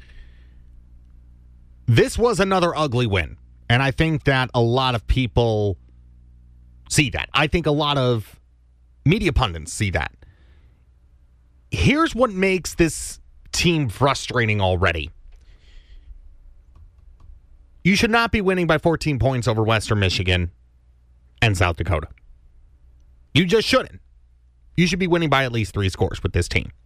This was another ugly win, and I think that a lot of people see that. I think a lot of media pundits see that. Here's what makes this team frustrating already. You should not be winning by 14 points over Western Michigan and South Dakota. You just shouldn't. You should be winning by at least 3 scores with this team.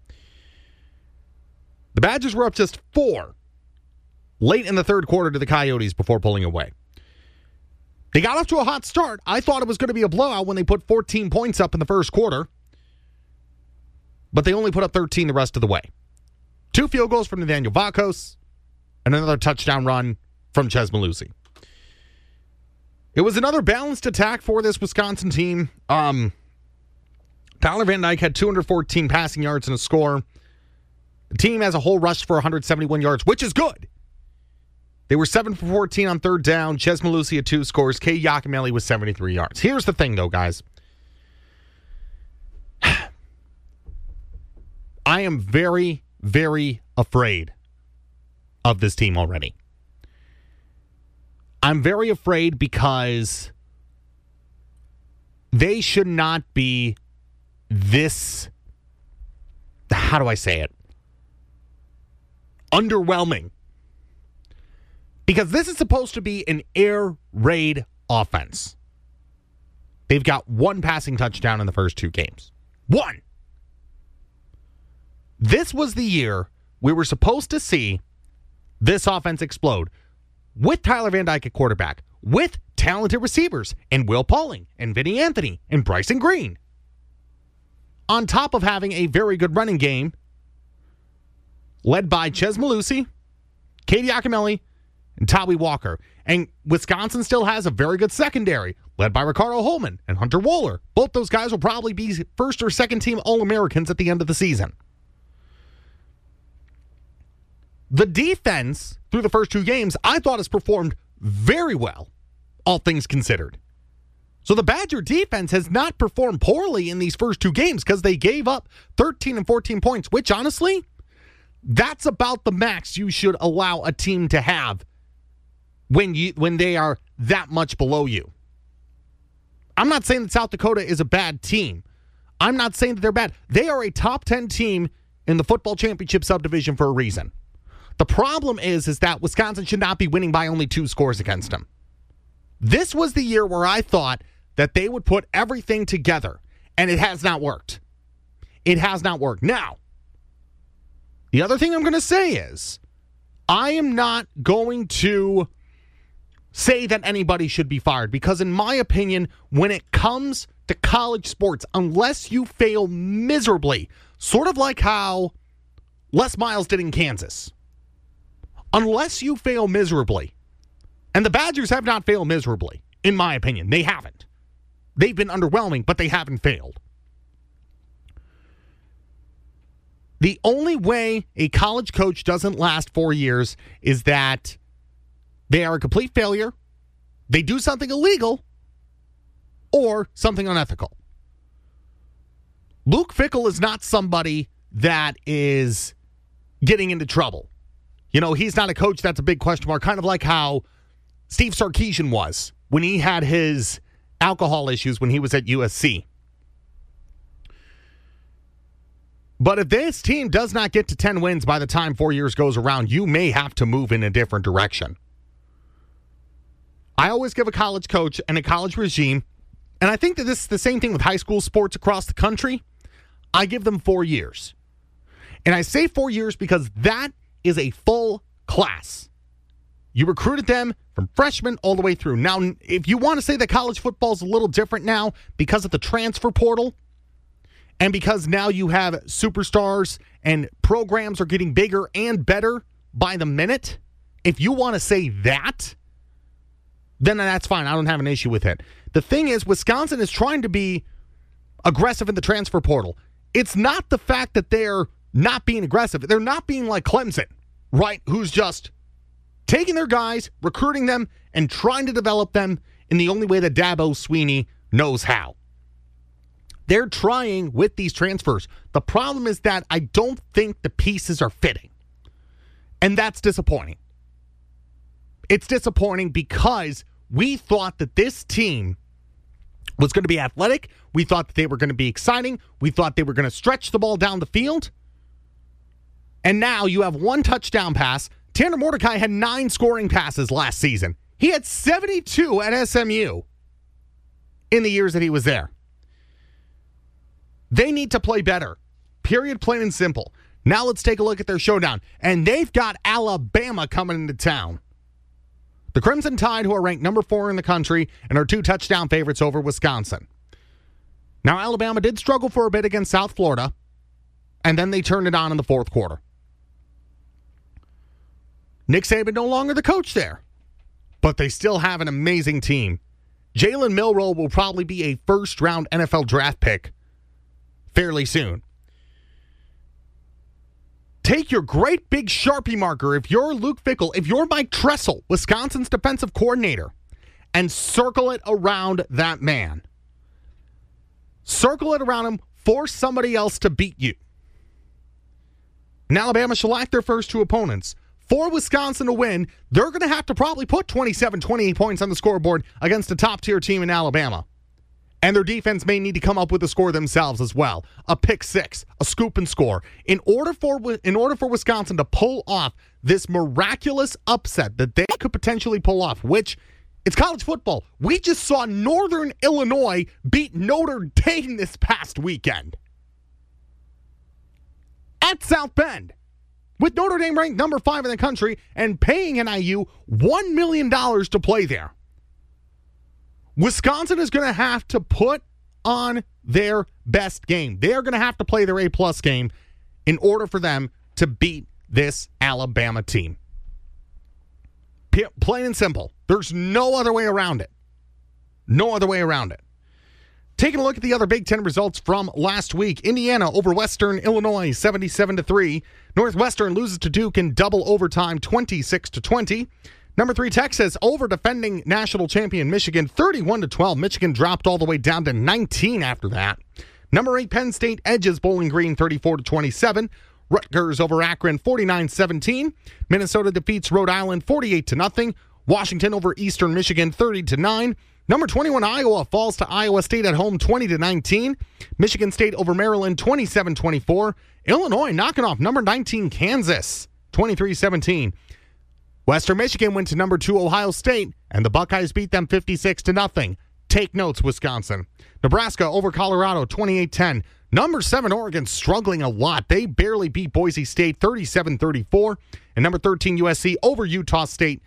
The Badgers were up just 4 late in the third quarter to the Coyotes before pulling away. They got off to a hot start. I thought it was going to be a blowout when they put 14 points up in the first quarter, but they only put up 13 the rest of the way. 2 field goals from Nathaniel Vakos and another touchdown run from Ches Malusi. It was another balanced attack for this Wisconsin team. Tyler Van Dyke had 214 passing yards and a score. The team as a whole rushed for 171 yards, which is good. They were 7 for 14 on third down. Ches Malusi had 2 scores. Katie Iacomelli was 73 yards. Here's the thing, though, guys. I am very, very afraid of this team already. I'm very afraid because they should not be this, how do I say it, underwhelming. Because this is supposed to be an air raid offense. They've got one passing touchdown in the first 2 games. One! This was the year we were supposed to see this offense explode with Tyler Van Dyke at quarterback, with talented receivers in Will Pauling and Vinny Anthony and Bryson Green, on top of having a very good running game led by Ches Malusi, Katie Akimelli, and Tawi Walker. And Wisconsin still has a very good secondary led by Ricardo Holman and Hunter Wohler. Both those guys will probably be first or second team All-Americans at the end of the season. The defense, through the first 2 games, I thought has performed very well, all things considered. So the Badger defense has not performed poorly in these first 2 games because they gave up 13 and 14 points, which honestly, that's about the max you should allow a team to have when they are that much below you. I'm not saying that South Dakota is a bad team. I'm not saying that they're bad. They are a top 10 team in the football championship subdivision for a reason. The problem is that Wisconsin should not be winning by only 2 scores against them. This was the year where I thought that they would put everything together, and it has not worked. It has not worked. Now, the other thing I'm going to say is, I am not going to say that anybody should be fired, because in my opinion, when it comes to college sports, unless you fail miserably, sort of like how Les Miles did in Kansas, unless you fail miserably, and the Badgers have not failed miserably, in my opinion. They haven't. They've been underwhelming, but they haven't failed. The only way a college coach doesn't last 4 years is that they are a complete failure, they do something illegal, or something unethical. Luke Fickell is not somebody that is getting into trouble. You know, he's not a coach that's a big question mark, kind of like how Steve Sarkisian was when he had his alcohol issues when he was at USC. But if this team does not get to 10 wins by the time 4 years goes around, you may have to move in a different direction. I always give a college coach and a college regime, and I think that this is the same thing with high school sports across the country, I give them 4 years. And I say 4 years because that is a full class. You recruited them from freshmen all the way through. Now, if you want to say that college football is a little different now because of the transfer portal, and because now you have superstars and programs are getting bigger and better by the minute, if you want to say that, then that's fine. I don't have an issue with it. The thing is, Wisconsin is trying to be aggressive in the transfer portal. It's not the fact that they're not being aggressive. They're not being like Clemson, right? Who's just taking their guys, recruiting them, and trying to develop them in the only way that Dabo Swinney knows how. They're trying with these transfers. The problem is that I don't think the pieces are fitting. And that's disappointing. It's disappointing because we thought that this team was going to be athletic. We thought that they were going to be exciting. We thought they were going to stretch the ball down the field. And now you have 1 touchdown pass. Tanner Mordecai had 9 scoring passes last season. He had 72 at SMU in the years that he was there. They need to play better. Period, plain and simple. Now let's take a look at their showdown. And they've got Alabama coming into town. The Crimson Tide, who are ranked number 4 in the country and are 2 touchdown favorites over Wisconsin. Now, Alabama did struggle for a bit against South Florida, and then they turned it on in the 4th quarter. Nick Saban no longer the coach there, but they still have an amazing team. Jalen Milroe will probably be a first-round NFL draft pick fairly soon. Take your great big Sharpie marker, if you're Luke Fickell, if you're Mike Tressel, Wisconsin's defensive coordinator, and circle it around that man. Circle it around him, force somebody else to beat you. and Alabama shellacked their first two opponents. For Wisconsin to win, they're going to have to probably put 27, 28 points on the scoreboard against a top-tier team in Alabama. And their defense may need to come up with a score themselves as well. A pick six, a scoop and score. In order for Wisconsin to pull off this miraculous upset that they could potentially pull off, which it's college football. We just saw Northern Illinois beat Notre Dame this past weekend at South Bend, with Notre Dame ranked number 5 in the country and paying NIU $1 million to play there. Wisconsin is going to have to put on their best game. They're going to have to play their A-plus game in order for them to beat this Alabama team. Plain and simple. There's no other way around it. No other way around it. Taking a look at the other Big Ten results from last week. Indiana over Western Illinois, 77-3. Northwestern loses to Duke in double overtime, 26-20. Number 3, Texas over defending national champion Michigan, 31-12. Michigan dropped all the way down to 19 after that. Number 8, Penn State edges Bowling Green, 34-27. Rutgers over Akron, 49-17. Minnesota defeats Rhode Island, 48-0. Washington over Eastern Michigan, 30-9. Number 21, Iowa falls to Iowa State at home, 20-19. Michigan State over Maryland, 27-24. Illinois knocking off number 19, Kansas, 23-17. Western Michigan went to number 2, Ohio State, and the Buckeyes beat them 56-0. Take notes, Wisconsin. Nebraska over Colorado, 28-10. Number 7, Oregon, struggling a lot. They barely beat Boise State, 37-34. And number 13, USC over Utah State,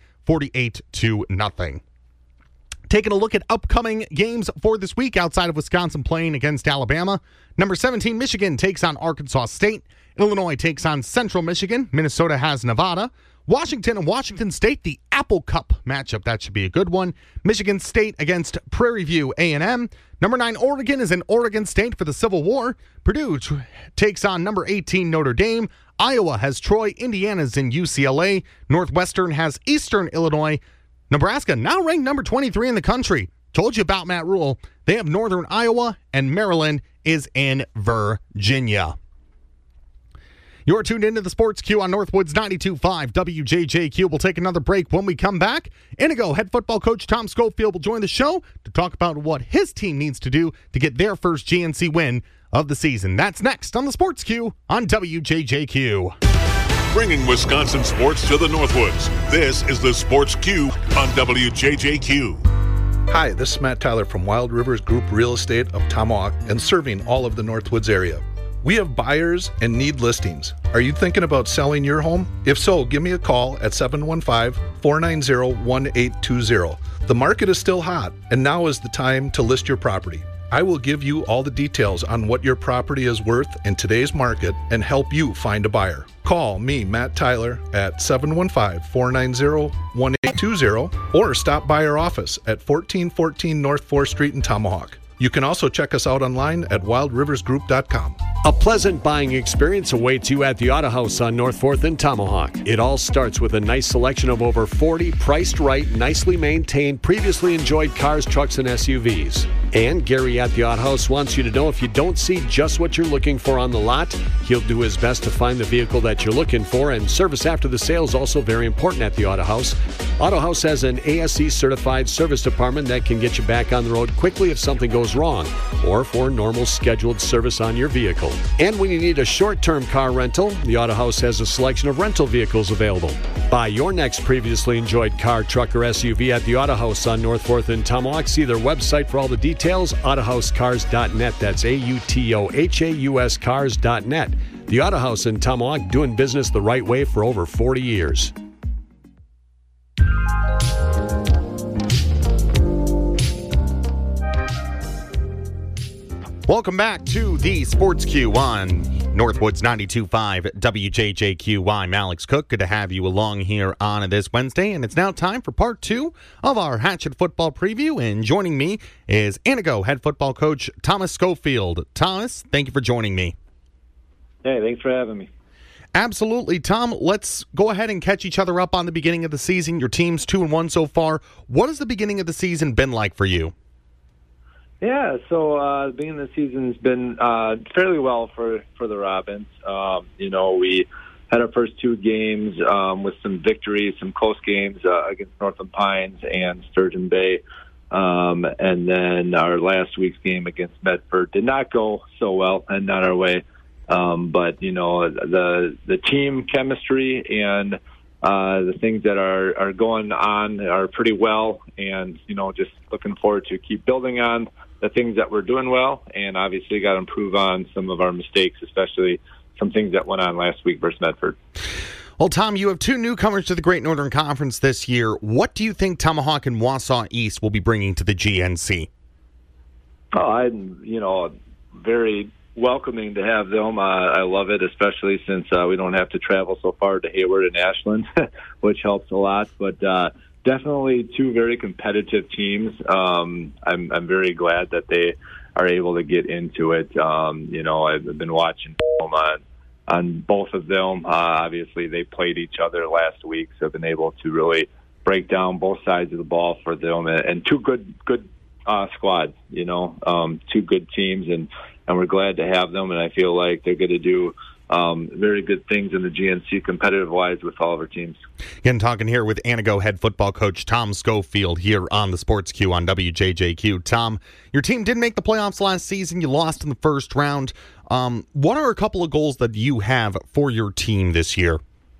48-0. Taking a look at upcoming games for this week outside of Wisconsin playing against Alabama. Number 17, Michigan takes on Arkansas State. Illinois takes on Central Michigan. Minnesota has Nevada. Washington and Washington State, the Apple Cup matchup. That should be a good one. Michigan State against Prairie View A&M. Number 9, Oregon is in Oregon State for the Civil War. Purdue takes on number 18, Notre Dame. Iowa has Troy. Indiana's in UCLA. Northwestern has Eastern Illinois. Nebraska, now ranked number 23 in the country. Told you about Matt Rule. They have Northern Iowa, and Maryland is in Virginia. You're tuned into the Sports Q on Northwoods 92.5 WJJQ. We'll take another break. When we come back, Indigo head football coach Tom Schofield will join the show to talk about what his team needs to do to get their first GNC win of the season. That's next on the Sports Q on WJJQ. Bringing Wisconsin sports to the Northwoods. This is the Sports Q on WJJQ. Hi, this is Matt Tyler from Wild Rivers Group Real Estate of Tomahawk and serving all of the Northwoods area. We have buyers and need listings. Are you thinking about selling your home? If so, give me a call at 715-490-1820. The market is still hot, and now is the time to list your property. I will give you all the details on what your property is worth in today's market and help you find a buyer. Call me, Matt Tyler, at 715-490-1820 or stop by our office at 1414 North 4th Street in Tomahawk. You can also check us out online at wildriversgroup.com. A pleasant buying experience awaits you at the Auto House on North 4th and Tomahawk. It all starts with a nice selection of over 40 priced right, nicely maintained, previously enjoyed cars, trucks, and SUVs. And Gary at the Auto House wants you to know if you don't see just what you're looking for on the lot, he'll do his best to find the vehicle that you're looking for, and service after the sale is also very important at the Auto House. Auto House has an ASE certified service department that can get you back on the road quickly if something goes wrong, or for normal scheduled service on your vehicle. And when you need a short-term car rental, the Auto House has a selection of rental vehicles available. Buy your next previously enjoyed car, truck, or SUV at the Auto House on North 4th and Tomahawk. See their website for all the details, autohousecars.net. That's AUTOHAUS cars.net. The Auto House in Tomahawk, doing business the right way for over 40 years. Welcome back to the Sports Q on Northwoods 92.5 WJJQ. I'm Alex Cook. Good to have you along here on this Wednesday. And it's now time for part 2 of our Hatchet football preview. And joining me is Indigo head football coach Thomas Schofield. Thomas, thank you for joining me. Hey, thanks for having me. Absolutely. Tom, let's go ahead and catch each other up on the beginning of the season. Your team's 2-1 so far. What has the beginning of the season been like for you? Yeah, so the beginning of the season's been fairly well for the Robins. We had our first 2 games with some victories, some close games against Northland Pines and Sturgeon Bay. And then our last week's game against Medford did not go so well and not our way. But, the team chemistry and the things that are going on are pretty well. And, just looking forward to keep building on the things that we're doing well. And obviously got to improve on some of our mistakes, especially some things that went on last week versus Medford. Well, Tom, you have 2 newcomers to the Great Northern Conference this year. What do you think Tomahawk and Wausau East will be bringing to the GNC? Oh, I'm, very welcoming to have them. I love it, especially since we don't have to travel so far to Hayward and Ashland, which helps a lot. But definitely 2 very competitive teams. I'm very glad that they are able to get into it. I've been watching film on both of them. Obviously, they played each other last week, so I've been able to really break down both sides of the ball for them. And 2 good squads, 2 good teams, and we're glad to have them. And I feel like they're going to do very good things in the GNC competitive-wise with all of our teams. Again, talking here with Anago head football coach Tom Schofield here on the Sports Q on WJJQ. Tom, your team didn't make the playoffs last season. You lost in the first round. What are a couple of goals that you have for your team this year?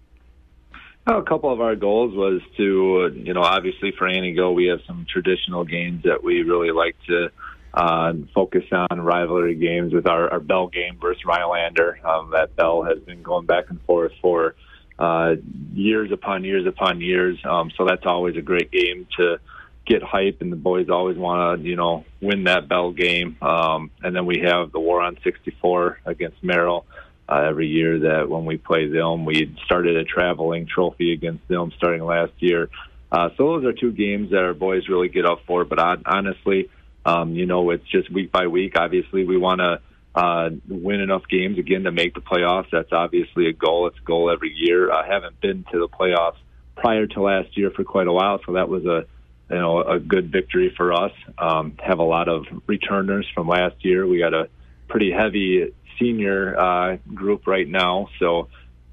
A couple of our goals was to, obviously for Anago, we have some traditional games that we really like to focus on, rivalry games with our Bell game versus Rhinelander. That Bell has been going back and forth for years upon years upon years. So that's always a great game to get hype, and the boys always want to, win that Bell game. And then we have the War on 64 against Merrill every year that when we play them, we started a traveling trophy against them starting last year. So those are 2 games that our boys really get up for. But honestly, it's just week by week. Obviously, we want to win enough games again to make the playoffs. That's obviously a goal. It's a goal every year. I haven't been to the playoffs prior to last year for quite a while, so that was a good victory for us. Have a lot of returners from last year. We got a pretty heavy senior group right now. So,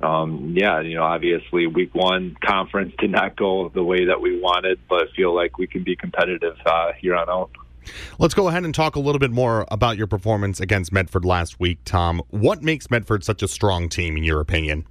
obviously week 1 conference did not go the way that we wanted, but feel like we can be competitive here on out. Let's go ahead and talk a little bit more about your performance against Medford last week, Tom. What makes Medford such a strong team, in your opinion?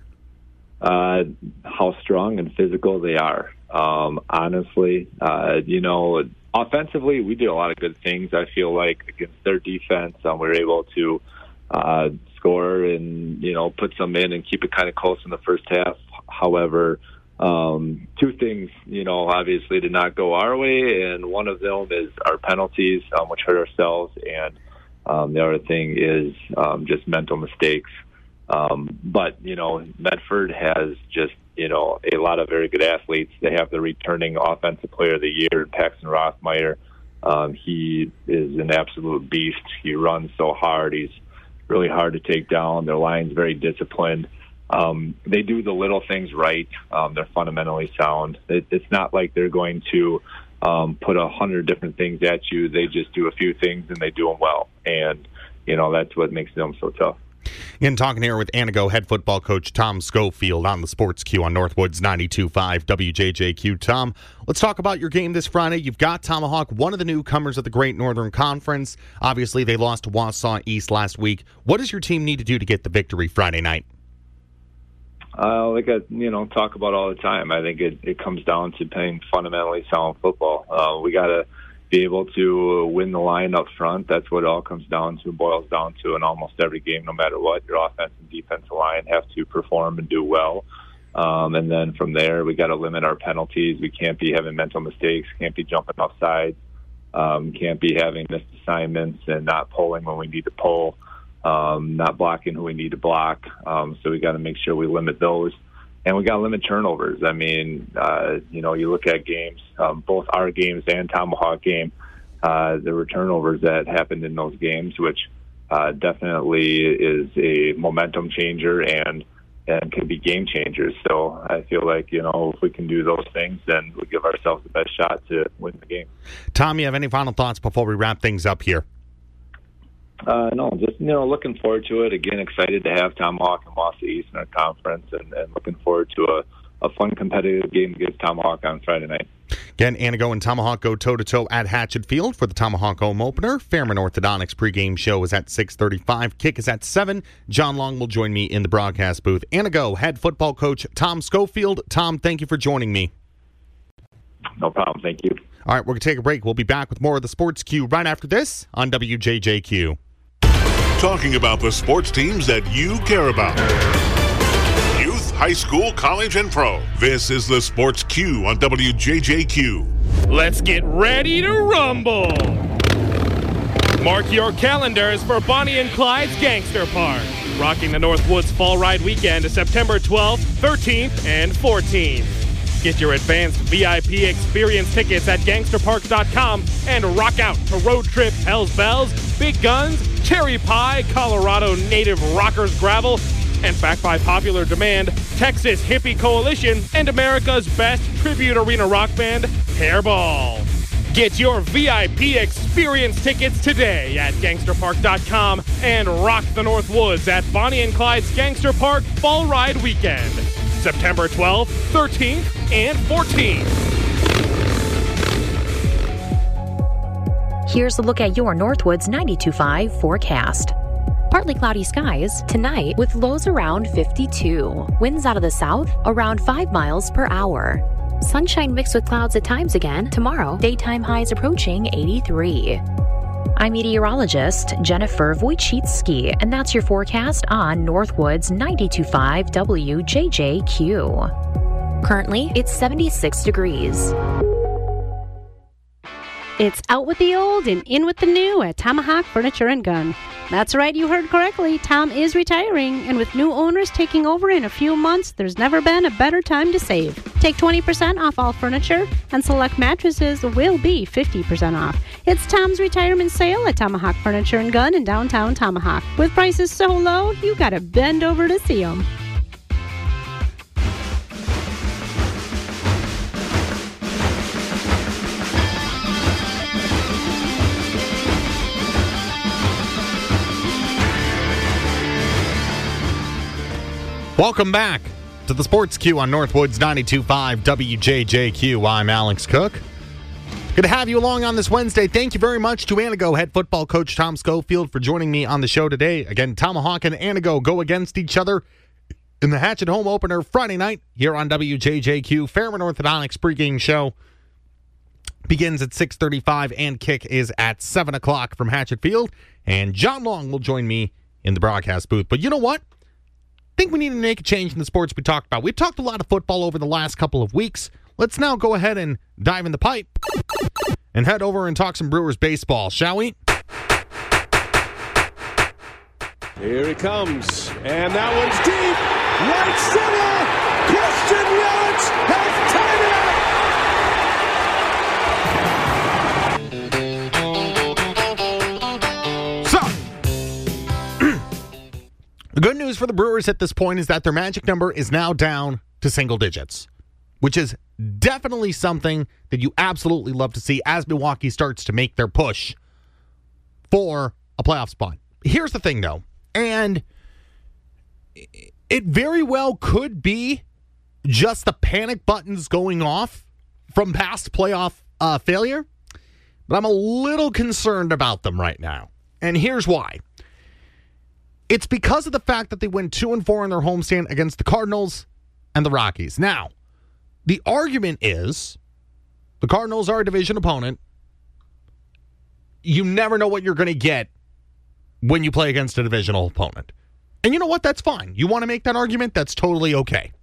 How strong and physical they are. Honestly, offensively, we did a lot of good things. I feel like against their defense, we were able to score and, put some in and keep it kind of close in the first half. However, 2 things, obviously did not go our way, and one of them is our penalties, which hurt ourselves, and the other thing is just mental mistakes. But, Medford has just, a lot of very good athletes. They have the returning offensive player of the year, Paxton Rothmeyer. He is an absolute beast. He runs so hard. He's really hard to take down. Their line's very disciplined. They do the little things right. They're fundamentally sound. It's not like they're going to put 100 different things at you. They just do a few things and they do them well. And, that's what makes them so tough. Again, talking here with Anago head football coach Tom Schofield on the Sports Q on Northwoods 92.5 WJJQ. Tom, let's talk about your game this Friday. You've got Tomahawk, one of the newcomers of the Great Northern Conference. Obviously, they lost to Wausau East last week. What does your team need to do to get the victory Friday night? Like I talk about all the time. I think it comes down to playing fundamentally sound football. We got to be able to win the line up front. That's what it all comes down to, boils down to in almost every game, no matter what. Your offense and defensive line have to perform and do well. And then from there, we got to limit our penalties. We can't be having mental mistakes, can't be jumping off sides, can't be having missed assignments and not pulling when we need to pull, not blocking who we need to block. So we got to make sure we limit those. And we got to limit turnovers. I mean, you look at games, both our games and Tomahawk game, there were turnovers that happened in those games, which definitely is a momentum changer and can be game changers. So I feel like, if we can do those things, then we give ourselves the best shot to win the game. Tom, you have any final thoughts before we wrap things up here? No, just looking forward to it. Again, excited to have Tomahawk and Wausau East in our conference, and looking forward to a fun competitive game against Tomahawk on Friday night. Again, Anago and Tomahawk go toe-to-toe at Hatchet Field for the Tomahawk home opener. Fairman Orthodontics pregame show is at 6:35. Kick is at 7. John Long will join me in the broadcast booth. Anago head football coach Tom Schofield. Tom, thank you for joining me. No problem. Thank you. All right, we're going to take a break. We'll be back with more of the Sports Q right after this on WJJQ. Talking about the sports teams that you care about. Youth, high school, college, and pro. This is the Sports Q on WJJQ. Let's get ready to rumble. Mark your calendars for Bonnie and Clyde's Gangster Park. Rocking the Northwoods Fall Ride Weekend September 12th, 13th, and 14th. Get your advanced VIP experience tickets at gangsterpark.com and rock out to Road Trip, Hell's Bells, Big Guns, Cherry Pie, Colorado Native Rockers Gravel, and backed by popular demand, Texas Hippie Coalition and America's best tribute arena rock band, Hairball. Get your VIP experience tickets today at gangsterpark.com and rock the Northwoods at Bonnie and Clyde's Gangster Park Fall Ride Weekend, September 12th, 13th, and 14th. Here's a look at your Northwoods 92.5 forecast. Partly cloudy skies tonight with lows around 52. Winds out of the south around 5 miles per hour. Sunshine mixed with clouds at times again tomorrow. Daytime highs approaching 83. I'm meteorologist Jennifer Wojcicki, and that's your forecast on Northwoods 92.5 WJJQ. Currently, it's 76 degrees. It's out with the old and in with the new at Tomahawk Furniture and Gun. That's right, you heard correctly. Tom is retiring, and with new owners taking over in a few months, there's never been a better time to save. Take 20% off all furniture, and select mattresses will be 50% off. It's Tom's retirement sale at Tomahawk Furniture and Gun in downtown Tomahawk. With prices so low, you gotta bend over to see them. Welcome back to the Sports Q on Northwoods 92.5 WJJQ. I'm Alex Cook. Good to have you along on this Wednesday. Thank you very much to Anago head football coach Tom Schofield for joining me on the show today. Again, Tomahawk and Anago go against each other in the Hatchet home opener Friday night here on WJJQ. Fairman Orthodontics pregame show begins at 6:35 and kick is at 7 o'clock from Hatchet Field. And John Long will join me in the broadcast booth. But you know what? I think we need to make a change in the sports we talked about. We've talked a lot of football over the last couple of weeks. Let's now go ahead and dive in the pipe and head over and talk some Brewers baseball, shall we? Here he comes, and that one's deep. Right center, Christian Yelich has tied it up. The good news for the Brewers at this point is that their magic number is now down to single digits, which is definitely something that you absolutely love to see as Milwaukee starts to make their push for a playoff spot. Here's the thing, though, and it very well could be just the panic buttons going off from past playoff failure, but I'm a little concerned about them right now, and here's why. It's because of the fact that they went 2-4 in their homestand against the Cardinals and the Rockies. Now, the argument is the Cardinals are a division opponent. You never know what you're going to get when you play against a divisional opponent. And you know what? That's fine. You want to make that argument? That's totally okay.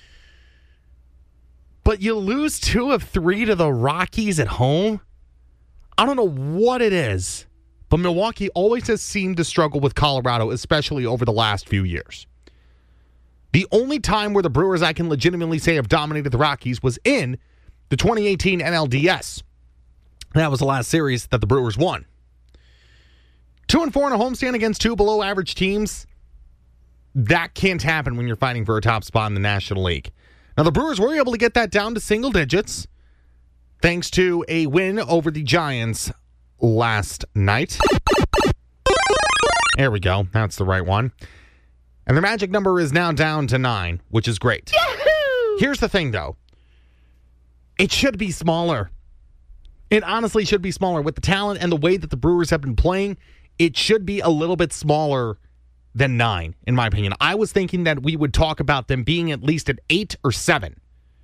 But you lose 2 of 3 to the Rockies at home? I don't know what it is. But Milwaukee always has seemed to struggle with Colorado, especially over the last few years. The only time where the Brewers, I can legitimately say, have dominated the Rockies was in the 2018 NLDS. That was the last series that the Brewers won. 2-4 in a homestand against 2 below-average teams, that can't happen when you're fighting for a top spot in the National League. Now, the Brewers were able to get that down to single digits thanks to a win over the Giants last night. There we go. That's the right one. And their magic number is now down to 9, which is great. Yahoo! Here's the thing, though. It should be smaller. It honestly should be smaller. With the talent and the way that the Brewers have been playing, it should be a little bit smaller than 9, in my opinion. I was thinking that we would talk about them being at least at 8 or 7.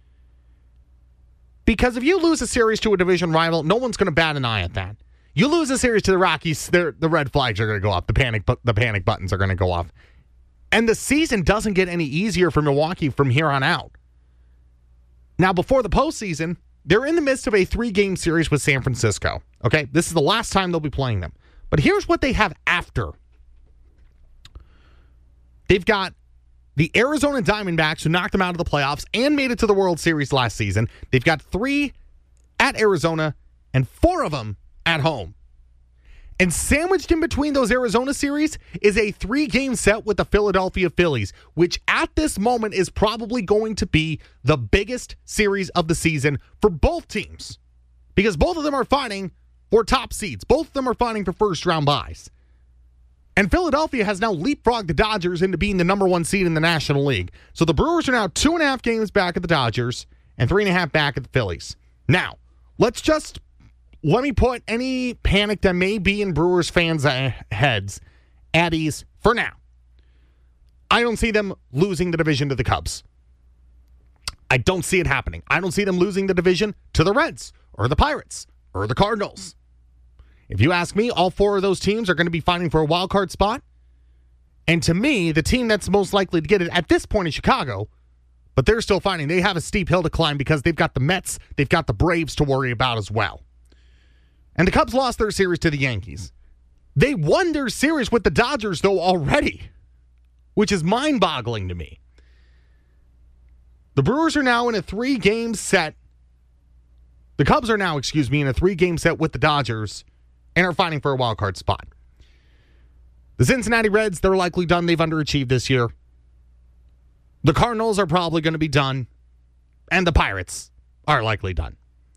Because if you lose a series to a division rival, no one's going to bat an eye at that. You lose a series to the Rockies, the red flags are going to go up. The panic buttons are going to go off. And the season doesn't get any easier for Milwaukee from here on out. Now, before the postseason, they're in the midst of a 3-game series with San Francisco. Okay, this is the last time they'll be playing them. But here's what they have after. They've got the Arizona Diamondbacks, who knocked them out of the playoffs and made it to the World Series last season. They've got 3 at Arizona and 4 of them at home. And sandwiched in between those Arizona series is a 3-game set with the Philadelphia Phillies, which at this moment is probably going to be the biggest series of the season for both teams. Because both of them are fighting for top seeds. Both of them are fighting for first-round byes. And Philadelphia has now leapfrogged the Dodgers into being the number 1 seed in the National League. So the Brewers are now 2.5 games back at the Dodgers and 3.5 back at the Phillies. Now, let me put any panic that may be in Brewers fans' heads at ease for now. I don't see them losing the division to the Cubs. I don't see it happening. I don't see them losing the division to the Reds or the Pirates or the Cardinals. If you ask me, all 4 of those teams are going to be fighting for a wild card spot. And to me, the team that's most likely to get it at this point is Chicago. But they're still fighting. They have a steep hill to climb because they've got the Mets, they've got the Braves to worry about as well. And the Cubs lost their series to the Yankees. They won their series with the Dodgers, though, already, which is mind-boggling to me. The Brewers are now in a 3-game set. The Cubs are now, in a 3-game set with the Dodgers and are fighting for a wild card spot. The Cincinnati Reds, they're likely done. They've underachieved this year. The Cardinals are probably going to be done. And the Pirates are likely done.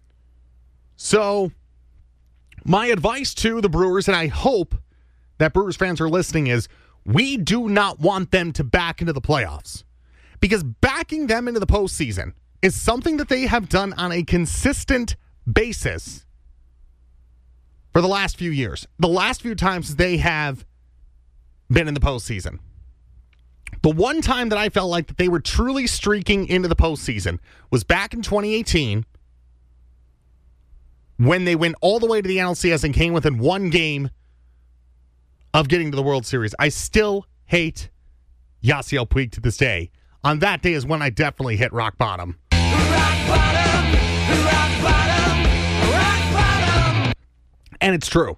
So, my advice to the Brewers, and I hope that Brewers fans are listening, is we do not want them to back into the playoffs. Because backing them into the postseason is something that they have done on a consistent basis for the last few years. The last few times they have been in the postseason. The one time that I felt like that they were truly streaking into the postseason was back in 2018 when they went all the way to the NLCS and came within 1 game of getting to the World Series. I still hate Yasiel Puig to this day. On that day is when I definitely hit rock bottom. Rock bottom, rock bottom, rock bottom. And it's true.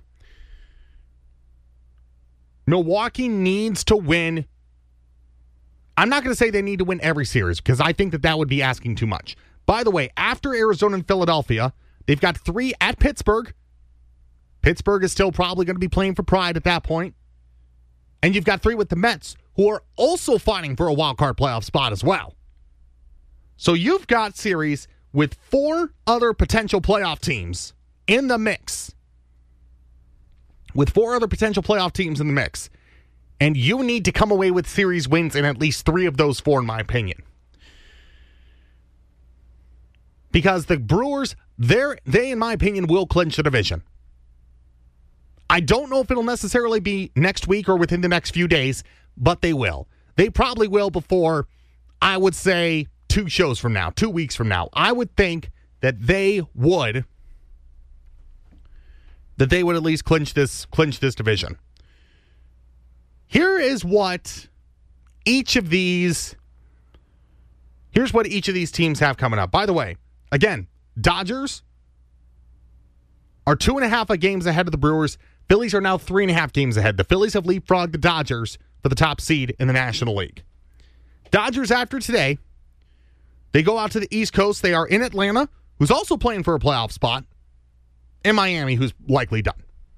Milwaukee needs to win. I'm not going to say they need to win every series because I think that would be asking too much. By the way, after Arizona and Philadelphia, they've got 3 at Pittsburgh. Pittsburgh is still probably going to be playing for pride at that point. And you've got 3 with the Mets, who are also fighting for a wild card playoff spot as well. So you've got series with 4 other potential playoff teams in the mix. With 4 other potential playoff teams in the mix. And you need to come away with series wins in at least 3 of those 4, in my opinion. Because the Brewers, they, in my opinion, will clinch the division. I don't know if it'll necessarily be next week or within the next few days, but they will. They probably will before, I would say, 2 shows from now, 2 weeks from now. I would think that they would at least clinch this division. Here's what each of these teams have coming up. By the way, again, Dodgers are 2.5 games ahead of the Brewers. Phillies are now 3.5 games ahead. The Phillies have leapfrogged the Dodgers for the top seed in the National League. Dodgers, after today, they go out to the East Coast. They are in Atlanta, who's also playing for a playoff spot, and Miami, who's likely done.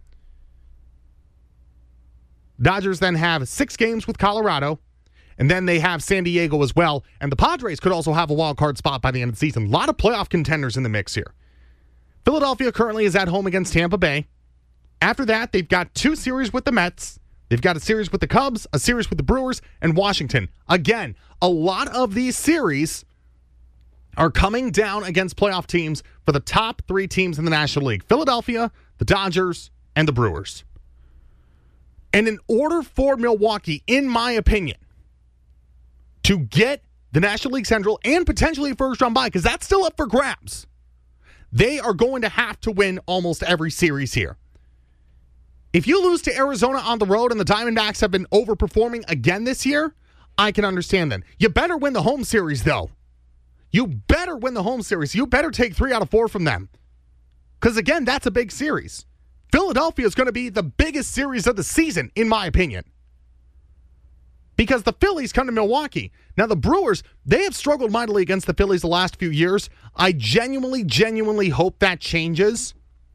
Dodgers then have 6 games with Colorado, and then they have San Diego as well. And the Padres could also have a wild card spot by the end of the season. A lot of playoff contenders in the mix here. Philadelphia currently is at home against Tampa Bay. After that, they've got 2 series with the Mets. They've got a series with the Cubs, a series with the Brewers, and Washington. Again, a lot of these series are coming down against playoff teams for the top 3 teams in the National League: Philadelphia, the Dodgers, and the Brewers. And in order for Milwaukee, in my opinion, to get the National League Central and potentially a first-round bye, because that's still up for grabs, they are going to have to win almost every series here. If you lose to Arizona on the road and the Diamondbacks have been overperforming again this year, I can understand that. You better win the home series, though. You better win the home series. You better take 3 out of 4 from them. Because, again, that's a big series. Philadelphia is going to be the biggest series of the season, in my opinion. Because the Phillies come to Milwaukee. Now, the Brewers, they have struggled mightily against the Phillies the last few years. I genuinely hope that changes.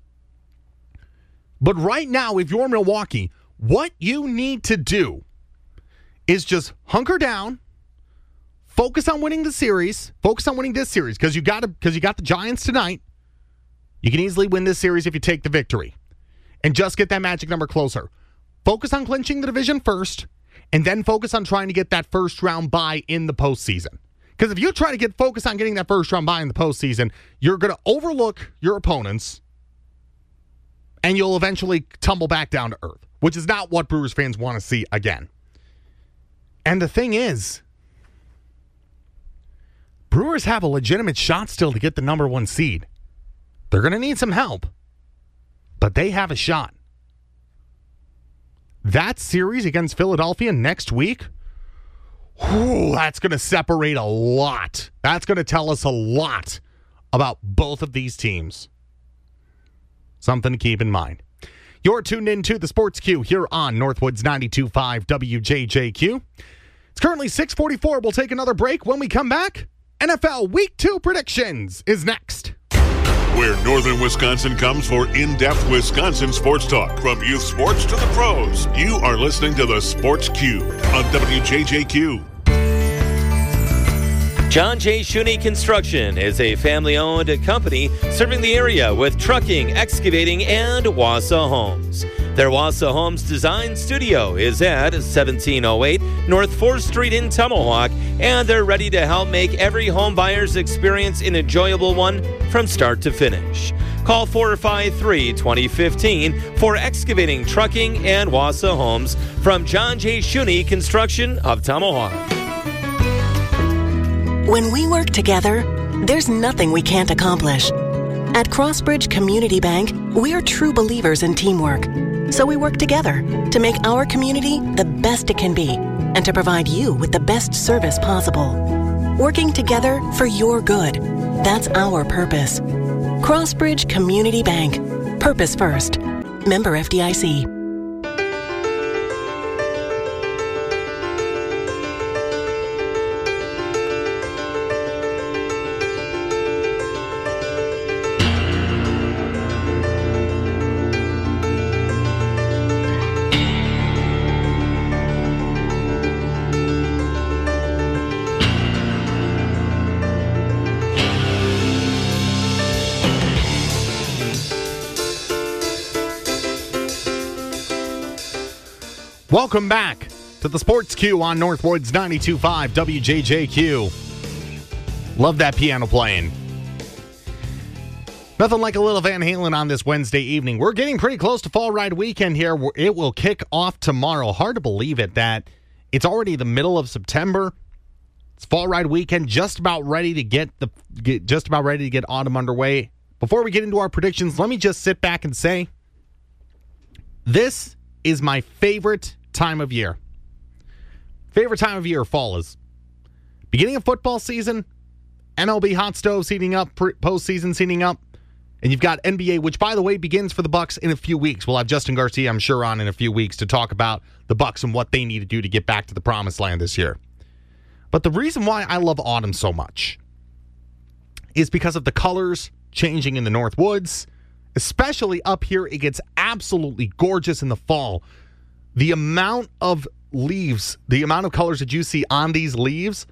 But right now, if you're Milwaukee, what you need to do is just hunker down, focus on winning the series, focus on winning this series, because you got the Giants tonight. You can easily win this series if you take the victory. And just get that magic number closer. Focus on clinching the division first, and then focus on trying to get that first-round bye in the postseason. Because if you try to focus on getting that first-round bye in the postseason, you're going to overlook your opponents, and you'll eventually tumble back down to earth, which is not what Brewers fans want to see again. And the thing is, Brewers have a legitimate shot still to get the number 1 seed. They're going to need some help, but they have a shot. That series against Philadelphia next week, that's going to separate a lot. That's going to tell us a lot about both of these teams. Something to keep in mind. You're tuned into the Sports Q here on Northwoods 92.5 WJJQ. It's currently 6:44. We'll take another break. When we come back, NFL Week 2 predictions is next. Where northern Wisconsin comes for in-depth Wisconsin sports talk. From youth sports to the pros, you are listening to the Sports Q on WJJQ. John J. Shuney Construction is a family-owned company serving the area with trucking, excavating, and Wassa Homes. Their Wassa Homes Design Studio is at 1708 North 4th Street in Tomahawk, and they're ready to help make every home buyer's experience an enjoyable one from start to finish. Call 453-2015 for excavating, trucking, and Wassa Homes from John J. Shuney Construction of Tomahawk. When we work together, there's nothing we can't accomplish. At Crossbridge Community Bank, we're true believers in teamwork. So we work together to make our community the best it can be and to provide you with the best service possible. Working together for your good. That's our purpose. Crossbridge Community Bank. Purpose first. Member FDIC. Welcome back to the Sports Q on Northwoods 92.5 WJJQ. Love that piano playing. Nothing like a little Van Halen on this Wednesday evening. We're getting pretty close to Fall Ride Weekend here. It will kick off tomorrow. Hard to believe it that it's already the middle of September. It's Fall Ride Weekend, just about ready to get autumn underway. Before we get into our predictions, let me just sit back and say this is my favorite time of year. Favorite time of year, fall is beginning of football season, MLB hot stove heating up, postseason heating up, and you've got NBA, which, by the way, begins for the Bucks in a few weeks. We'll have Justin Garcia, I'm sure, on in a few weeks to talk about the Bucks and what they need to do to get back to the promised land this year. But the reason why I love autumn so much is because of the colors changing in the Northwoods. Especially up here, it gets absolutely gorgeous in the fall. The amount of leaves, the amount of colors that you see on these leaves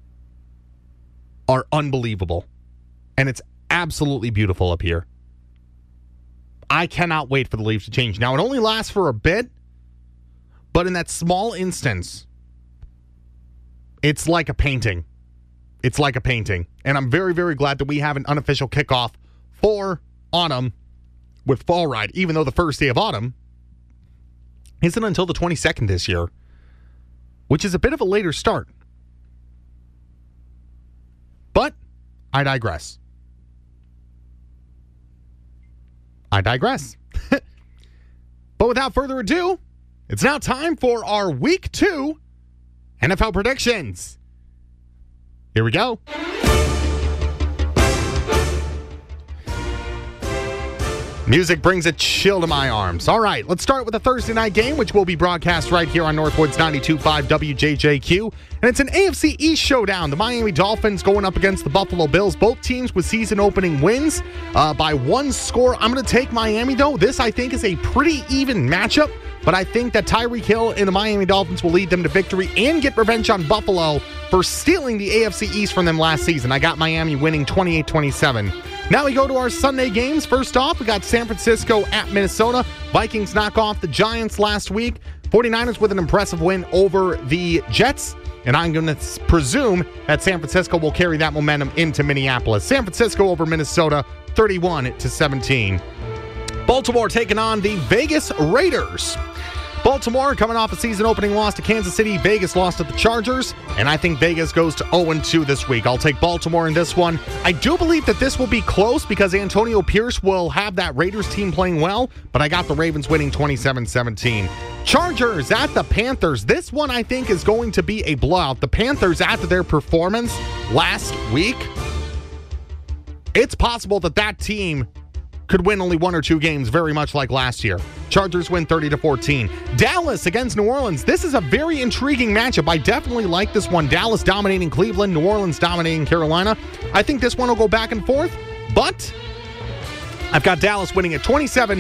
are unbelievable. And it's absolutely beautiful up here. I cannot wait for the leaves to change. Now, it only lasts for a bit, But in that small instance, it's like a painting. It's like a painting. And I'm very, very glad that we have an unofficial kickoff for autumn with Fall Ride, even though the first day of autumn isn't until the 22nd this year, which is a bit of a later start. But I digress. But without further ado, it's now time for our Week 2 NFL predictions. Here we go. Music brings a chill to my arms. All right, let's start with the Thursday night game, which will be broadcast right here on Northwoods 92.5 WJJQ. And it's an AFC East showdown. The Miami Dolphins going up against the Buffalo Bills. Both teams with season-opening wins by one score. I'm going to take Miami, though. This, I think, is a pretty even matchup. But I think that Tyreek Hill and the Miami Dolphins will lead them to victory and get revenge on Buffalo for stealing the AFC East from them last season. I got Miami winning 28-27. Now we go to our Sunday games. First off, we got San Francisco at Minnesota. Vikings knock off the Giants last week. 49ers with an impressive win over the Jets. And I'm going to presume that San Francisco will carry that momentum into Minneapolis. San Francisco over Minnesota, 31-17. Baltimore taking on the Vegas Raiders. Baltimore coming off a season-opening loss to Kansas City. Vegas lost to the Chargers, and I think Vegas goes to 0-2 this week. I'll take Baltimore in this one. I do believe that this will be close because Antonio Pierce will have that Raiders team playing well, but I got the Ravens winning 27-17. Chargers at the Panthers. This one I think is going to be a blowout. The Panthers, after their performance last week, it's possible that that team could win only one or two games, very much like last year. Chargers win 30-14. Dallas against New Orleans. This is a very intriguing matchup. I definitely like this one. Dallas dominating Cleveland, New Orleans dominating Carolina. I think this one will go back and forth, but I've got Dallas winning at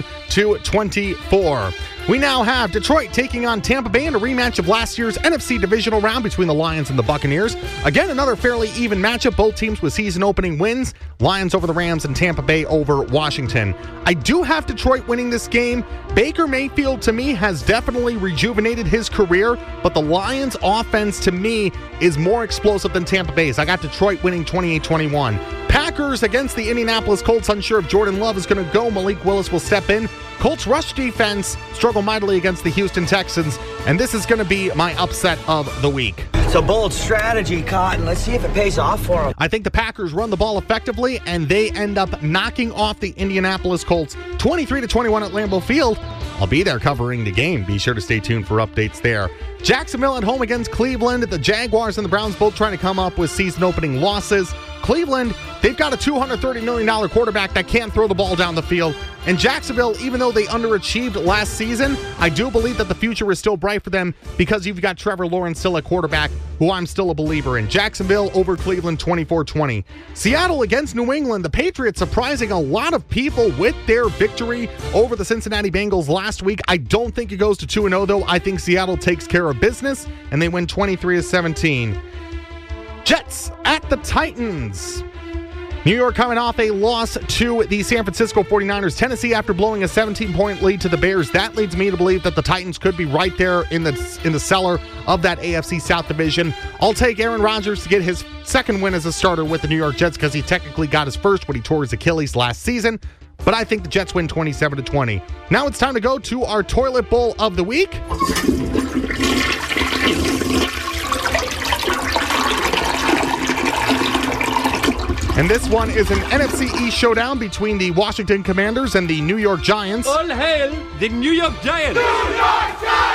27-24. We now have Detroit taking on Tampa Bay in a rematch of last year's NFC divisional round between the Lions and the Buccaneers. Again, another fairly even matchup. Both teams with season-opening wins. Lions over the Rams and Tampa Bay over Washington. I do have Detroit winning this game. Baker Mayfield, to me, has definitely rejuvenated his career, but the Lions' offense, to me, is more explosive than Tampa Bay's. I got Detroit winning 28-21. Packers against the Indianapolis Colts. Unsure if Jordan Love is going to go. Malik Willis will step in. Colts rush defense struggle mightily against the Houston Texans, and this is going to be my upset of the week. It's a bold strategy, Cotton. Let's see if it pays off for them. I think the Packers run the ball effectively, and they end up knocking off the Indianapolis Colts 23-21 at Lambeau Field. I'll be there covering the game. Be sure to stay tuned for updates there. Jacksonville at home against Cleveland. The Jaguars and the Browns both trying to come up with season-opening losses. Cleveland, they've got a $230 million quarterback that can't throw the ball down the field. And Jacksonville, even though they underachieved last season, I do believe that the future is still bright for them because you've got Trevor Lawrence still at quarterback, who I'm still a believer in. Jacksonville over Cleveland 24-20. Seattle against New England. The Patriots surprising a lot of people with their victory over the Cincinnati Bengals last week. I don't think it goes to 2-0, though. I think Seattle takes care of business, and they win 23-17. Jets at the Titans. New York coming off a loss to the San Francisco 49ers. Tennessee after blowing a 17-point lead to the Bears. That leads me to believe that the Titans could be right there in the cellar of that AFC South division. I'll take Aaron Rodgers to get his second win as a starter with the New York Jets because he technically got his first when he tore his Achilles last season. But I think the Jets win 27-20. Now it's time to go to our toilet bowl of the week. And this one is an NFC East showdown between the Washington Commanders and the New York Giants. All hail the New York Giants! New York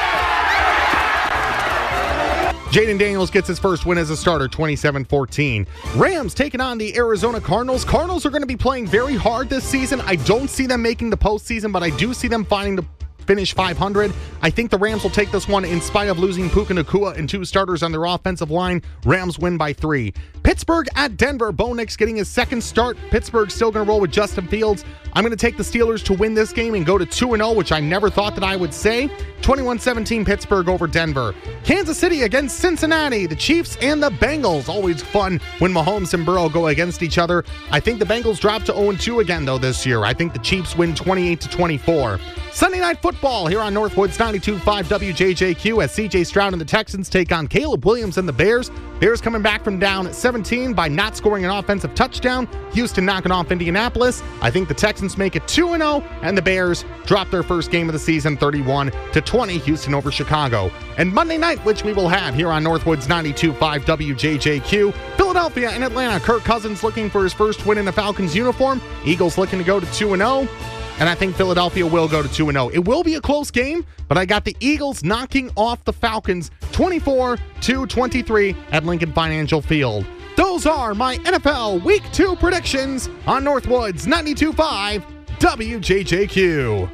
Giants! Jaden Daniels gets his first win as a starter, 27-14. Rams taking on the Arizona Cardinals. Cardinals are going to be playing very hard this season. I don't see them making the postseason, but I do see them finding the finish 500. I think the Rams will take this one in spite of losing Puka Nacua and two starters on their offensive line. Rams win by 3. Pittsburgh at Denver. Bo Nix getting his second start. Pittsburgh still going to roll with Justin Fields. I'm going to take the Steelers to win this game and go to 2-0, which I never thought that I would say. 21-17 Pittsburgh over Denver. Kansas City against Cincinnati. The Chiefs and the Bengals. Always fun when Mahomes and Burrow go against each other. I think the Bengals drop to 0-2 again, though, this year. I think the Chiefs win 28-24. Sunday Night Football here on Northwoods 92.5 WJJQ as C.J. Stroud and the Texans take on Caleb Williams and the Bears. Bears coming back from down 17 by not scoring an offensive touchdown. Houston knocking off Indianapolis. I think the Texans make it 2-0, and the Bears drop their first game of the season 31-20. Houston over Chicago. And Monday night, which we will have here on Northwoods 92.5 WJJQ, Philadelphia and Atlanta. Kirk Cousins looking for his first win in the Falcons uniform. Eagles looking to go to 2-0. And I think Philadelphia will go to 2-0. It will be a close game, but I got the Eagles knocking off the Falcons 24-23 at Lincoln Financial Field. Those are my NFL Week 2 predictions on Northwoods 92.5 WJJQ.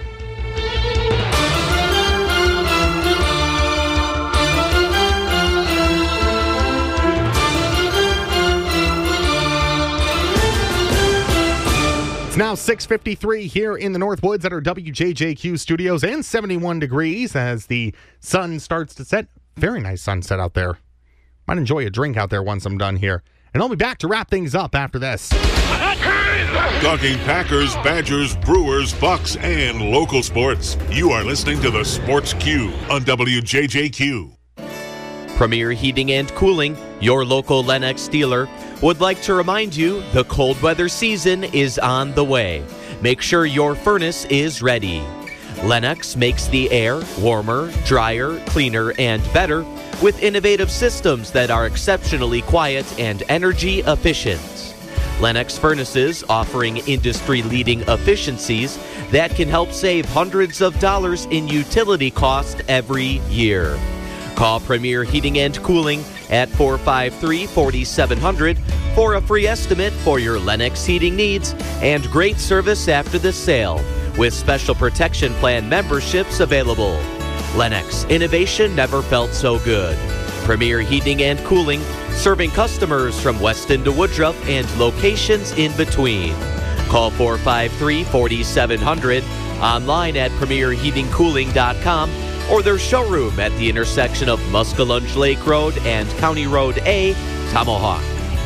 It's now 6:53 here in the Northwoods at our WJJQ studios and 71 degrees as the sun starts to set. Very nice sunset out there. Might enjoy a drink out there once I'm done here. And I'll be back to wrap things up after this. Talking Packers, Badgers, Brewers, Bucks, and local sports. You are listening to the Sports Q on WJJQ. Premier Heating and Cooling, your local Lennox dealer, would like to remind you the cold weather season is on the way. Make sure your furnace is ready. Lennox makes the air warmer, drier, cleaner, and better with innovative systems that are exceptionally quiet and energy efficient. Lennox furnaces offering industry-leading efficiencies that can help save hundreds of dollars in utility cost every year. Call Premier Heating and Cooling at 453-4700 for a free estimate for your Lennox heating needs and great service after the sale with special protection plan memberships available. Lennox, innovation never felt so good. Premier Heating and Cooling, serving customers from Weston to Woodruff and locations in between. Call 453-4700, online at premierheatingcooling.com, or their showroom at the intersection of Muskellunge Lake Road and County Road A, Tomahawk.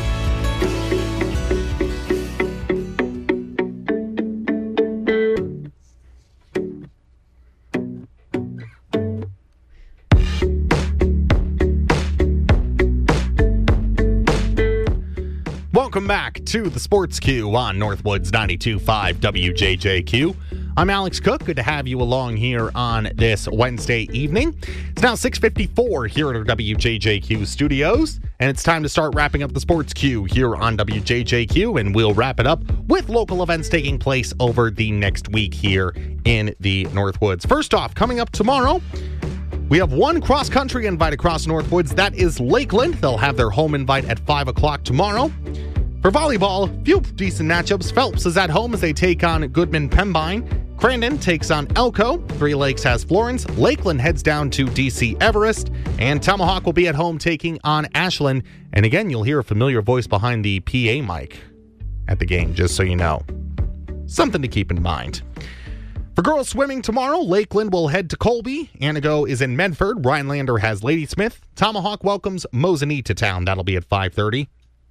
Welcome back to the Sports Q on Northwoods 92.5 WJJQ. I'm Alex Cook. Good to have you along here on this Wednesday evening. It's now 6:54 here at our WJJQ studios, and it's time to start wrapping up the Sports Q here on WJJQ, and we'll wrap it up with local events taking place over the next week here in the Northwoods. First off, coming up tomorrow, we have one cross-country invite across Northwoods. That is Lakeland. They'll have their home invite at 5 o'clock tomorrow. For volleyball, few decent matchups. Phelps is at home as they take on Goodman Pembine. Crandon takes on Elko. Three Lakes has Florence. Lakeland heads down to DC Everest. And Tomahawk will be at home taking on Ashland. And again, you'll hear a familiar voice behind the PA mic at the game, just so you know. Something to keep in mind. For girls swimming tomorrow, Lakeland will head to Colby. Anago is in Medford. Rhinelander has Ladysmith. Tomahawk welcomes Mosinee to town. That'll be at 5:30.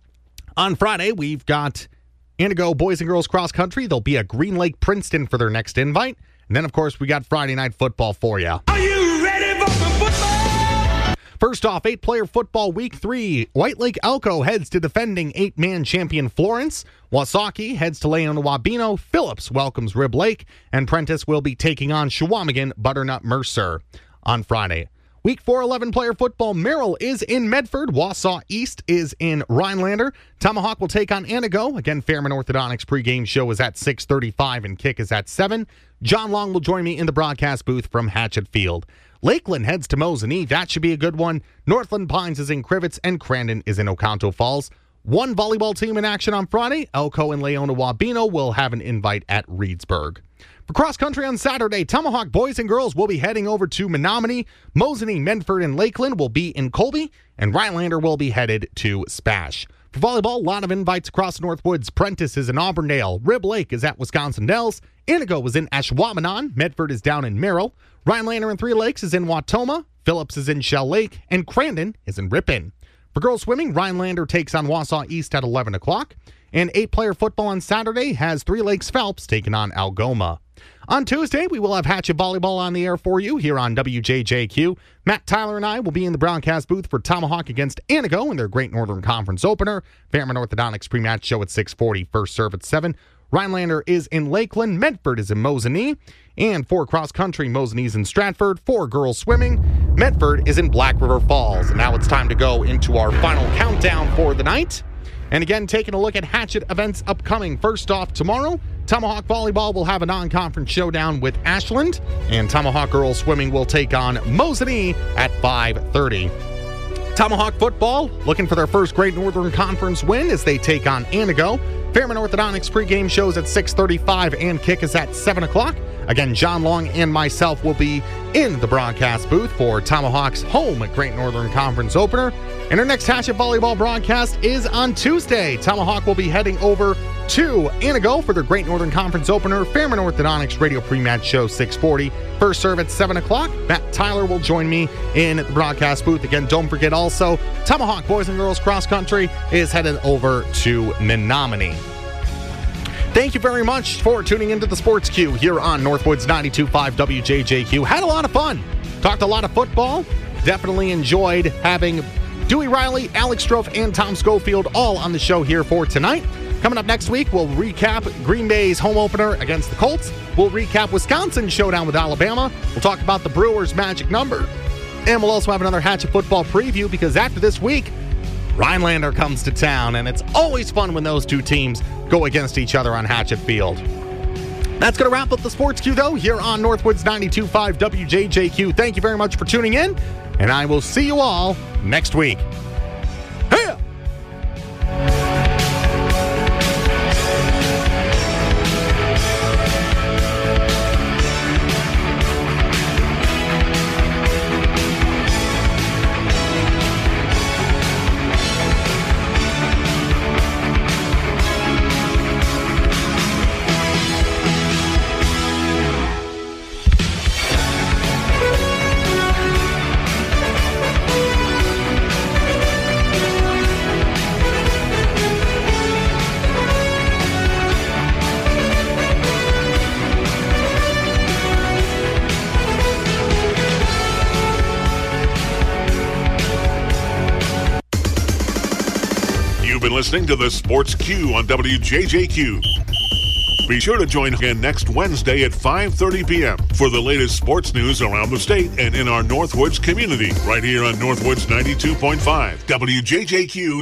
On Friday, we've got Anago boys and girls cross country. They'll be at Green Lake Princeton for their next invite. And then, of course, we got Friday night football for you. Are you ready for some football? First off, 8-player football week 3. White Lake Elko heads to defending 8-man champion Florence. Wasaki heads to Leona Wabeno. Phillips welcomes Rib Lake. And Prentice will be taking on Shawamigan Butternut Mercer on Friday. Week 4, 11-player football, Merrill is in Medford. Wausau East is in Rhinelander. Tomahawk will take on Anago. Again, Fairman Orthodontics pregame show is at 6:35 and kick is at 7. John Long will join me in the broadcast booth from Hatchet Field. Lakeland heads to Mosinee. That should be a good one. Northland Pines is in Crivets, and Crandon is in Oconto Falls. One volleyball team in action on Friday. Elko and Leona Wabeno will have an invite at Reedsburg. For cross-country on Saturday, Tomahawk boys and girls will be heading over to Menominee. Mosinee, Medford, and Lakeland will be in Colby, and Rhinelander will be headed to Spash. For volleyball, a lot of invites across the Northwoods. Prentice is in Auburndale. Rib Lake is at Wisconsin Dells. Inigo is in Ashwaubenon. Medford is down in Merrill. Rhinelander and Three Lakes is in Wautoma. Phillips is in Shell Lake. And Crandon is in Ripon. For girls swimming, Rhinelander takes on Wausau East at 11 o'clock. And 8-player football on Saturday has Three Lakes Phelps taking on Algoma. On Tuesday, we will have Hatchet Volleyball on the air for you here on WJJQ. Matt Tyler and I will be in the broadcast booth for Tomahawk against Anigo in their Great Northern Conference opener. Fairmont Orthodontics pre-match show at 6:40, first serve at 7. Rhinelander is in Lakeland. Medford is in Mosinee. And for cross-country, Mosinee in Stratford. For girls swimming, Medford is in Black River Falls. And now it's time to go into our final countdown for the night. And again, taking a look at Hatchet events upcoming. First off, tomorrow, Tomahawk Volleyball will have a non-conference showdown with Ashland, and Tomahawk Girls Swimming will take on Mosinee at 5:30. Tomahawk Football looking for their first Great Northern Conference win as they take on Anigo. Fairmont Orthodontics pregame shows at 6:35 and kick is at 7 o'clock. Again, John Long and myself will be in the broadcast booth for Tomahawk's home at Great Northern Conference opener. And our next Hatchet Volleyball broadcast is on Tuesday. Tomahawk will be heading over to Anigo for their Great Northern Conference opener. Fairmont Orthodontics radio pre-match show 6:40. First serve at 7 o'clock. Matt Tyler will join me in the broadcast booth. Again, don't forget also, Tomahawk Boys and Girls Cross Country is headed over to Menominee. Thank you very much for tuning into the Sports Q here on Northwoods 92.5 WJJQ. Had a lot of fun. Talked a lot of football. Definitely enjoyed having Dewey Riley, Alex Strofe, and Tom Schofield all on the show here for tonight. Coming up next week, we'll recap Green Bay's home opener against the Colts. We'll recap Wisconsin's showdown with Alabama. We'll talk about the Brewers' magic number. And we'll also have another Hatchet football preview because after this week, Rhinelander comes to town, and it's always fun when those two teams go against each other on Hatchet Field. That's going to wrap up the Sports Q, though, here on Northwoods 92.5 WJJQ. Thank you very much for tuning in, and I will see you all next week. Hey! Listening to the Sports Q on WJJQ. Be sure to join again next Wednesday at 5:30 p.m. for the latest sports news around the state and in our Northwoods community, right here on Northwoods 92.5 WJJQ.